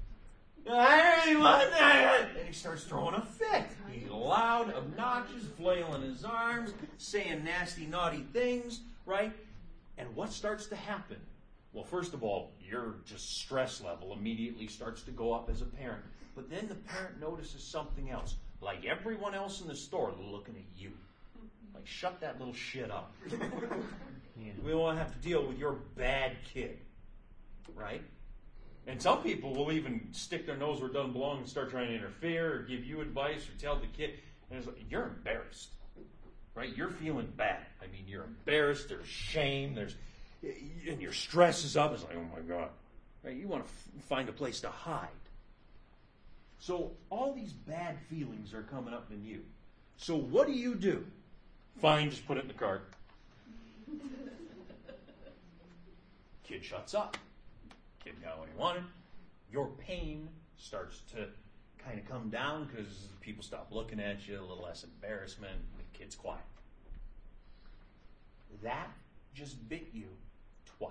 I really want that. And he starts throwing a fit. He's loud, obnoxious, flailing his arms, saying nasty, naughty things, right? And what starts to happen? Well, first of all, your just stress level immediately starts to go up as a parent. But then the parent notices something else. Like everyone else in the store looking at you. Like, shut that little shit up. We don't want to have to deal with your bad kid. Right? And some people will even stick their nose where it doesn't belong and start trying to interfere or give you advice or tell the kid. And it's like, you're embarrassed. Right? You're feeling bad. I mean, you're embarrassed. There's shame. There's, and your stress is up. It's like, oh my God. Right? You want to f- find a place to hide. So all these bad feelings are coming up in you. So what do you do? Fine, just put it in the cart. Kid shuts up. Kid got what he wanted. Your pain starts to kind of come down because people stop looking at you, a little less embarrassment, the kid's quiet. That just bit you twice.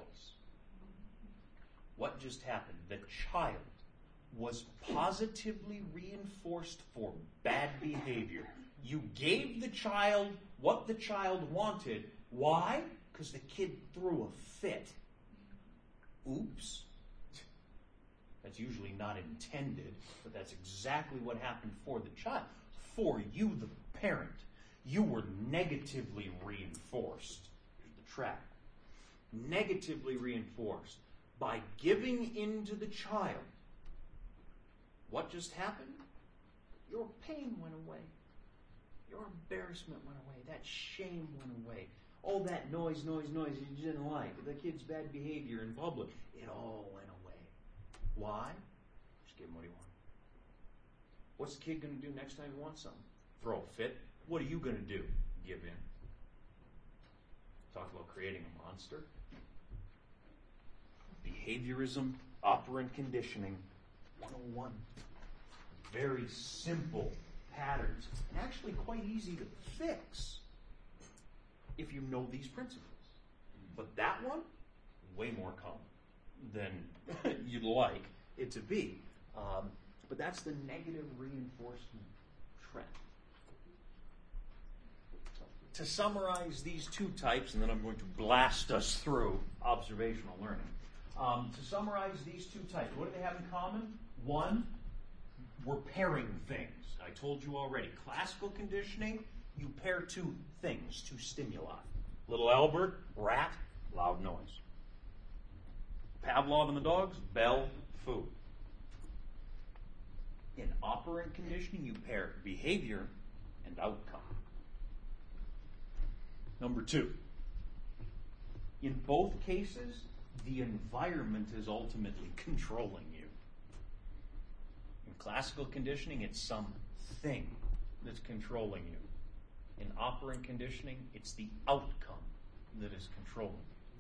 What just happened? The child was positively reinforced for bad behavior. You gave the child what the child wanted. Why? Because the kid threw a fit. Oops. That's usually not intended, but that's exactly what happened for the child. For you, the parent, you were negatively reinforced. Here's the trap. Negatively reinforced by giving in to the child. What just happened? Your pain went away. Your embarrassment went away. That shame went away. Oh, that noise, noise, noise you didn't like, the kid's bad behavior in public, it all went away. Why? Just give him what he wants. What's the kid going to do next time he wants something? Throw a fit? What are you going to do? Give in. Talk about creating a monster. Behaviorism, operant conditioning, one oh one. Very simple patterns, and actually quite easy to fix if you know these principles. But that one, way more common than you'd like it to be. Um, but that's the negative reinforcement trend. To summarize these two types, and then I'm going to blast us through observational learning. Um, to summarize these two types, what do they have in common? One, we're pairing things. I told you already, classical conditioning, you pair two things, two stimuli. Little Albert, rat, loud noise. Pavlov and the dogs, bell, food. In operant conditioning, you pair behavior and outcome. Number two, in both cases, the environment is ultimately controlling you. In classical conditioning, it's something that's controlling you. In operant conditioning, it's the outcome that is controlling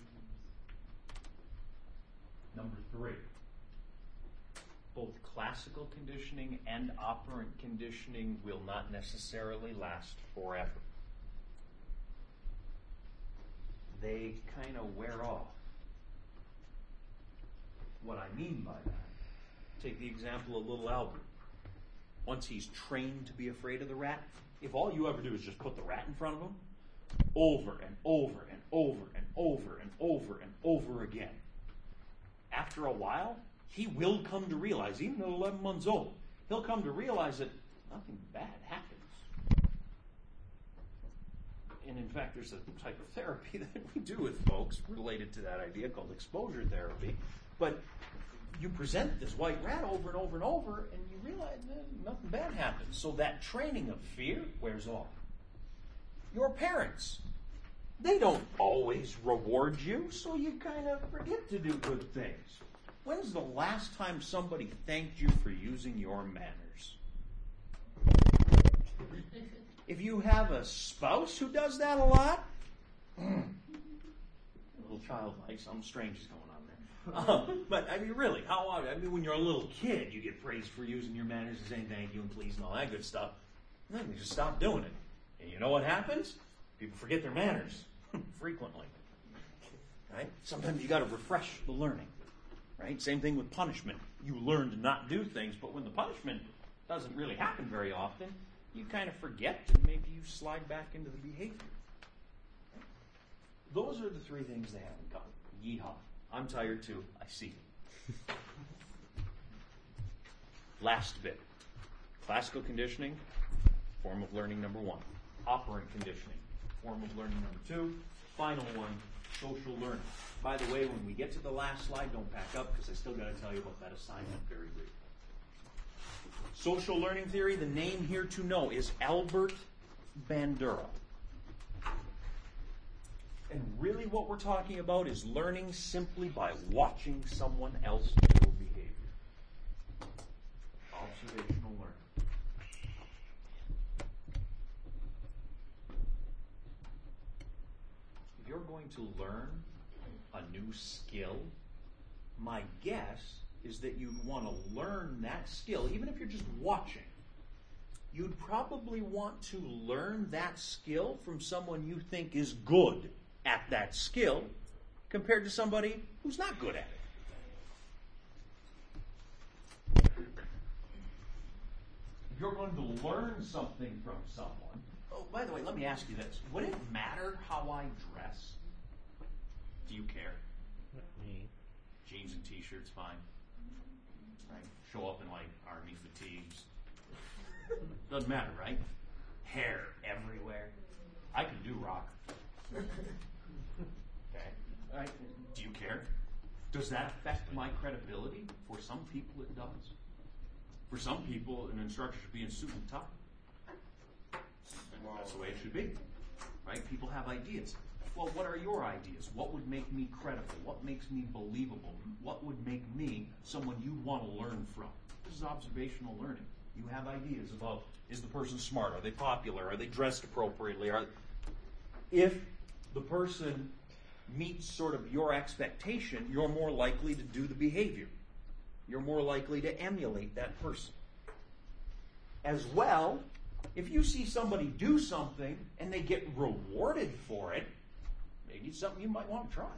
you. Number three, both classical conditioning and operant conditioning will not necessarily last forever. They kind of wear off. What I mean by that, take the example of little Albert. Once he's trained to be afraid of the rat, if all you ever do is just put the rat in front of him, over and over and over and over and over and over again, after a while, he will come to realize, even at eleven months old, he'll come to realize that nothing bad happens. And in fact, there's a type of therapy that we do with folks related to that idea called exposure therapy. But you present this white rat over and over and over, and you realize eh, nothing bad happens. So that training of fear wears off. Your parents, they don't always reward you, so you kind of forget to do good things. When's the last time somebody thanked you for using your manners? If you have a spouse who does that a lot, a little childlike, something strange is going on there. Uh, but I mean, really, how often? I mean, when you're a little kid, you get praised for using your manners and saying thank you and please and all that good stuff. And then you just stop doing it. And you know what happens? People forget their manners frequently. Right? Sometimes you got to refresh the learning. Right? Same thing with punishment. You learn to not do things, but when the punishment doesn't really happen very often, you kind of forget and maybe you slide back into the behavior. Those are the three things they have in common. Yeehaw. I'm tired too. I see. Last bit. Classical conditioning, form of learning number one. Operant conditioning, form of learning number two. Final one, social learning. By the way, when we get to the last slide, don't pack up because I still got to tell you about that assignment very briefly. Social learning theory, the name here to know is Albert Bandura. And really what we're talking about is learning simply by watching someone else do behavior. Observational learning. If you're going to learn a new skill, my guess is that you'd want to learn that skill, even if you're just watching. You'd probably want to learn that skill from someone you think is good at that skill compared to somebody who's not good at it. If you're going to learn something from someone, oh, by the way, let me ask you this. Would it matter how I dress? Do you care? Not me. Jeans and t-shirts, fine. Right? Show up in like army fatigues. Doesn't matter, right? Hair everywhere. I can do rock. Okay. Right. Do you care? Does that affect my credibility? For some people it does. For some people, an instructor should be in suit and tie. That's the way it should be. Right? People have ideas. well, what are your ideas? What would make me credible? What makes me believable? What would make me someone you want to learn from? This is observational learning. You have ideas about, is the person smart? Are they popular? Are they dressed appropriately? Are if the person meets sort of your expectation, you're more likely to do the behavior. You're more likely to emulate that person. As well, if you see somebody do something and they get rewarded for it, maybe it's something you might want to try.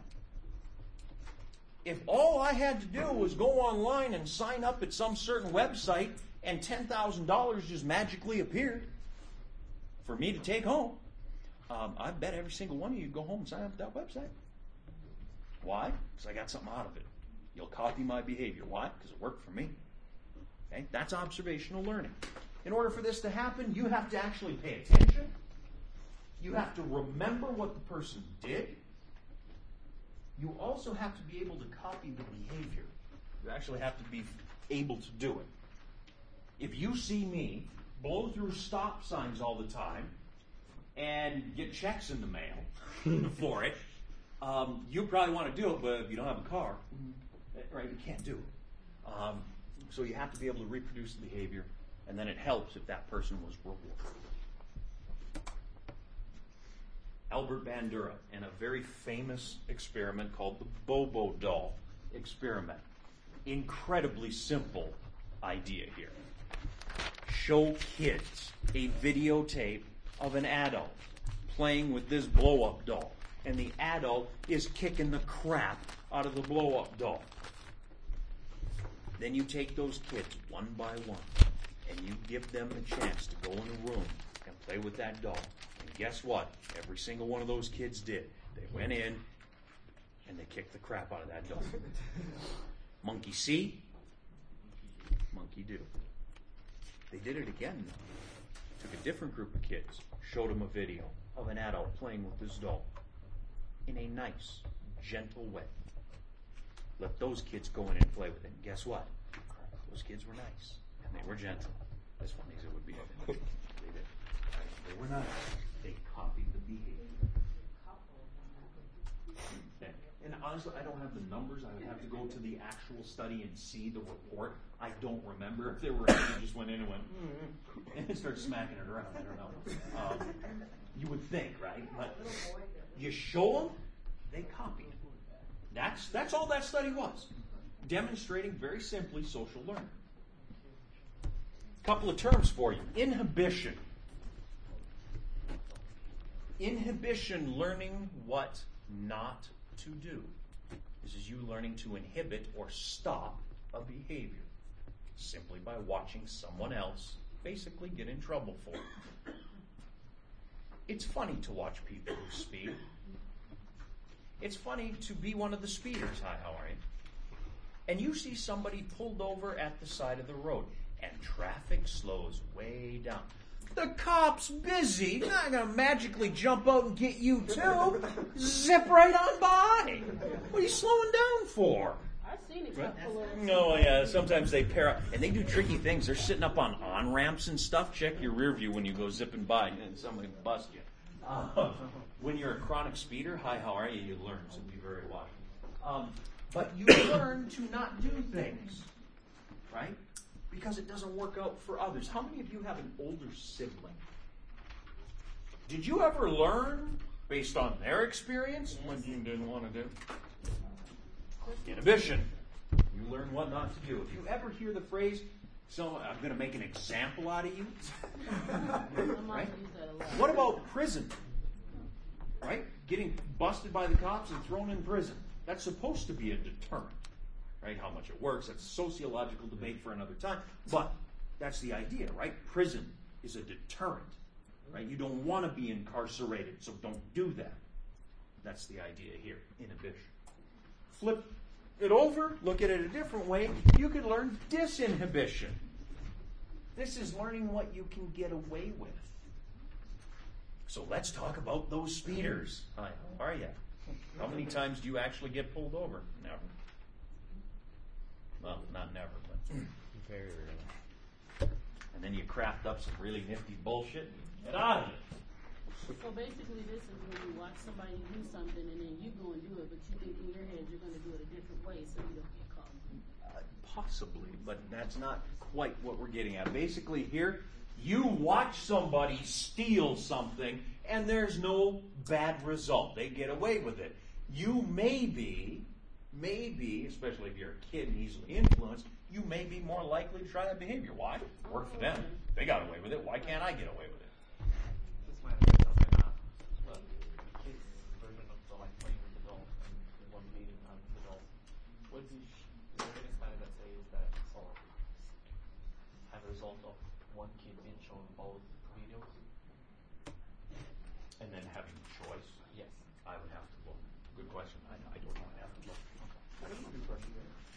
If all I had to do was go online and sign up at some certain website and ten thousand dollars just magically appeared for me to take home, um, I bet every single one of you go home and sign up at that website. Why? Because I got something out of it. You'll copy my behavior. Why? Because it worked for me. Okay? That's observational learning. In order for this to happen, you have to actually pay attention. You have to remember what the person did. You also have to be able to copy the behavior. You actually have to be able to do it. If you see me blow through stop signs all the time and get checks in the mail for it, um, you probably want to do it, but if you don't have a car, right, you can't do it. Um, so you have to be able to reproduce the behavior, and then it helps if that person was rewarded. Albert Bandura in a very famous experiment called the Bobo doll experiment. Incredibly simple idea here. Show kids a videotape of an adult playing with this blow-up doll, and the adult is kicking the crap out of the blow-up doll. Then you take those kids one by one, and you give them a chance to go in a room and play with that doll. And guess what? Every single one of those kids did. They went in, and they kicked the crap out of that doll. Monkey see, monkey do. They did it again, though. Took a different group of kids, showed them a video of an adult playing with this doll in a nice, gentle way. Let those kids go in and play with it. And guess what? Those kids were nice, and they were gentle. As funny as it would be. They did. They were nice. They copied the behavior. And, and honestly, I don't have the numbers. I would have to go to the actual study and see the report. I don't remember if there were any who just went in and went, mm, and started smacking it around. I don't know. Um, you would think, right? But you show them, they copy. That's, that's all that study was. Demonstrating very simply social learning. A couple of terms for you. Inhibition. Inhibition, learning what not to do. This is you learning to inhibit or stop a behavior simply by watching someone else basically get in trouble for it. It's funny to watch people who speed. It's funny to be one of the speeders. Hi, how are you? And you see somebody pulled over at the side of the road, and traffic slows way down. The cop's busy. He's not going to magically jump out and get you too. Zip right on by. What are you slowing down for? I've seen it cut pull over. No, yeah, sometimes they pair up. And they do tricky things. They're sitting up on on-ramps and stuff. Check your rear view when you go zipping by and somebody bust you. Uh, when you're a chronic speeder, hi, how are you? You learn, so be very watchful. Um, but you learn to not do things, right? Because it doesn't work out for others. How many of you have an older sibling? Did you ever learn, based on their experience, what you didn't want to do? Inhibition. You learn what not to do. If you ever hear the phrase, so I'm going to make an example out of you, right? What about prison? Right? Getting busted by the cops and thrown in prison. That's supposed to be a deterrent. Right? How much it works, that's a sociological debate for another time. But that's the idea, right? Prison is a deterrent. Right? You don't want to be incarcerated, so don't do that. That's the idea here, inhibition. Flip it over, look at it a different way. You can learn disinhibition. This is learning what you can get away with. So let's talk about those speeders. Hi, how are you? How many times do you actually get pulled over? Never. Well, not never, but Very rarely. and then you craft up some really nifty bullshit and get out of it. So basically, this is when you watch somebody do something and then you go and do it, but you think in your head you're going to do it a different way so you don't get caught. Uh, possibly, but that's not quite what we're getting at. Basically, here, you watch somebody steal something and there's no bad result. They get away with it. You may be, maybe, especially if you're a kid and easily influenced, you may be more likely to try that behavior. Why? It worked for them. They got away with it. Why can't I get away with it? This might have been something not, but kids' version of the like playing with adults and one beating on adults. What do you, is there any study that says that so as a result of one kid being shown both videos? And then having a choice. Yes. I would have to look. Good question. I, I don't know. I have to look. Good question.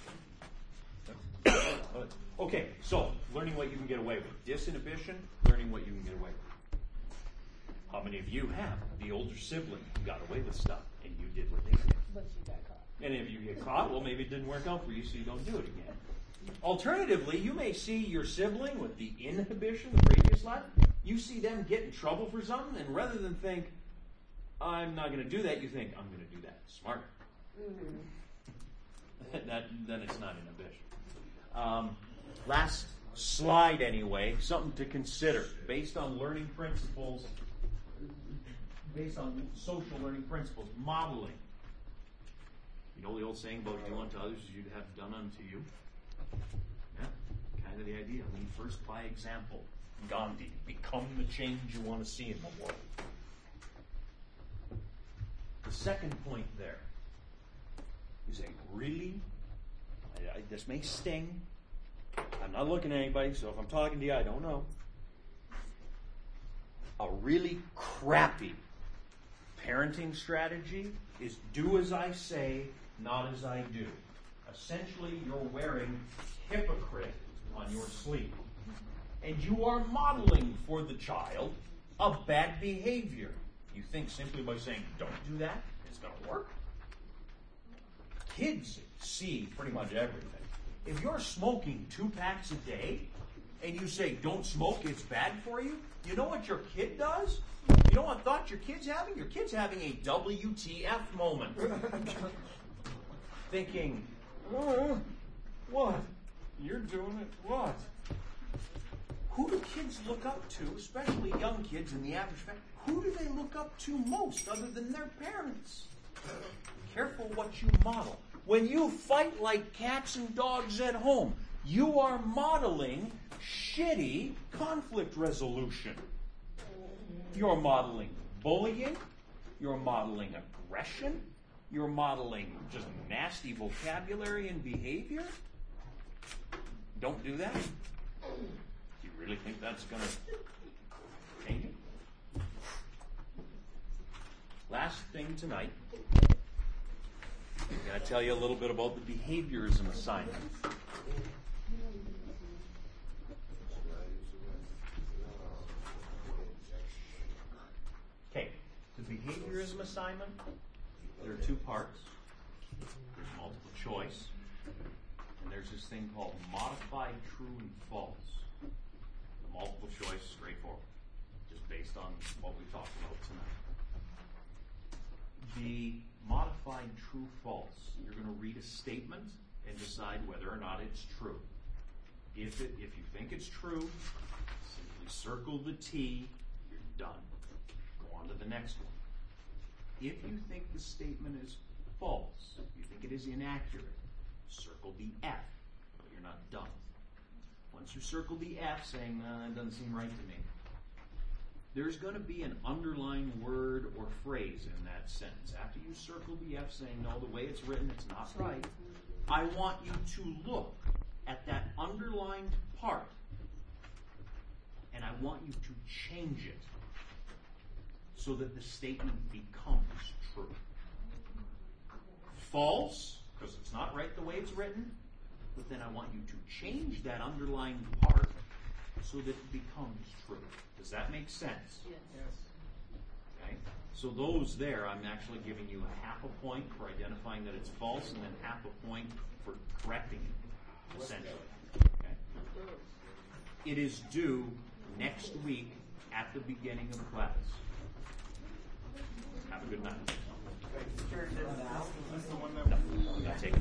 Okay, so learning what you can get away with. Disinhibition, learning what you can get away with. How many of you have the older sibling who got away with stuff and you did what they did? But you got caught. And if you get caught, well, maybe it didn't work out for you, so you don't do it again. Alternatively, you may see your sibling with the inhibition, the previous life, you see them get in trouble for something, and rather than think, I'm not going to do that, you think, I'm going to do that smarter. Mm-hmm. that, then it's not inhibition. Um, last slide, anyway, something to consider based on learning principles, based on social learning principles, modeling. You know the old saying about do unto others as you'd have done unto you? Yeah, kind of the idea. Lead first by example. Gandhi, become the change you want to see in the world. The second point there, you say, really? I, I, this may sting. I'm not looking at anybody, so if I'm talking to you, I don't know. A really crappy parenting strategy is do as I say, not as I do. Essentially, you're wearing hypocrite on your sleeve. And you are modeling for the child a bad behavior. You think simply by saying, don't do that, it's going to work? Kids see pretty much everything. If you're smoking two packs a day and you say, don't smoke, it's bad for you, you know what your kid does? You know what thought your kid's having? Your kid's having a W T F moment. Thinking, oh, what? You're doing it, what? Who do kids look up to, especially young kids in the average family? Who do they look up to most other than their parents? Careful what you model. When you fight like cats and dogs at home, you are modeling shitty conflict resolution. You're modeling bullying. You're modeling aggression. You're modeling just nasty vocabulary and behavior. Don't do that. Do you really think that's going to change it? Last thing tonight, I'm going to tell you a little bit about the behaviorism assignment. Okay, the behaviorism assignment, there are two parts. There's multiple choice, and there's this thing called modified true and false. The multiple choice, straightforward, just based on what we talked about tonight. The modified true false, you're going to read a statement and decide whether or not it's true. If it, if you think it's true, simply circle the T, you're done. Go on to the next one. If you think the statement is false, you think it is inaccurate, circle the F, but you're not done. Once you circle the F saying, nah, that doesn't seem right to me, there's going to be an underlined word or phrase in that sentence. After you circle the F saying, no, the way it's written, it's not right, I want you to look at that underlined part, and I want you to change it so that the statement becomes true. False, because it's not right the way it's written, but then I want you to change that underlined part so that it becomes true. Does that make sense? Yes. Okay. So those there, I'm actually giving you a half a point for identifying that it's false, and then half a point for correcting it, essentially. Okay. It is due next week at the beginning of class. a good night. Jared, is this the one that? No, I'm not taking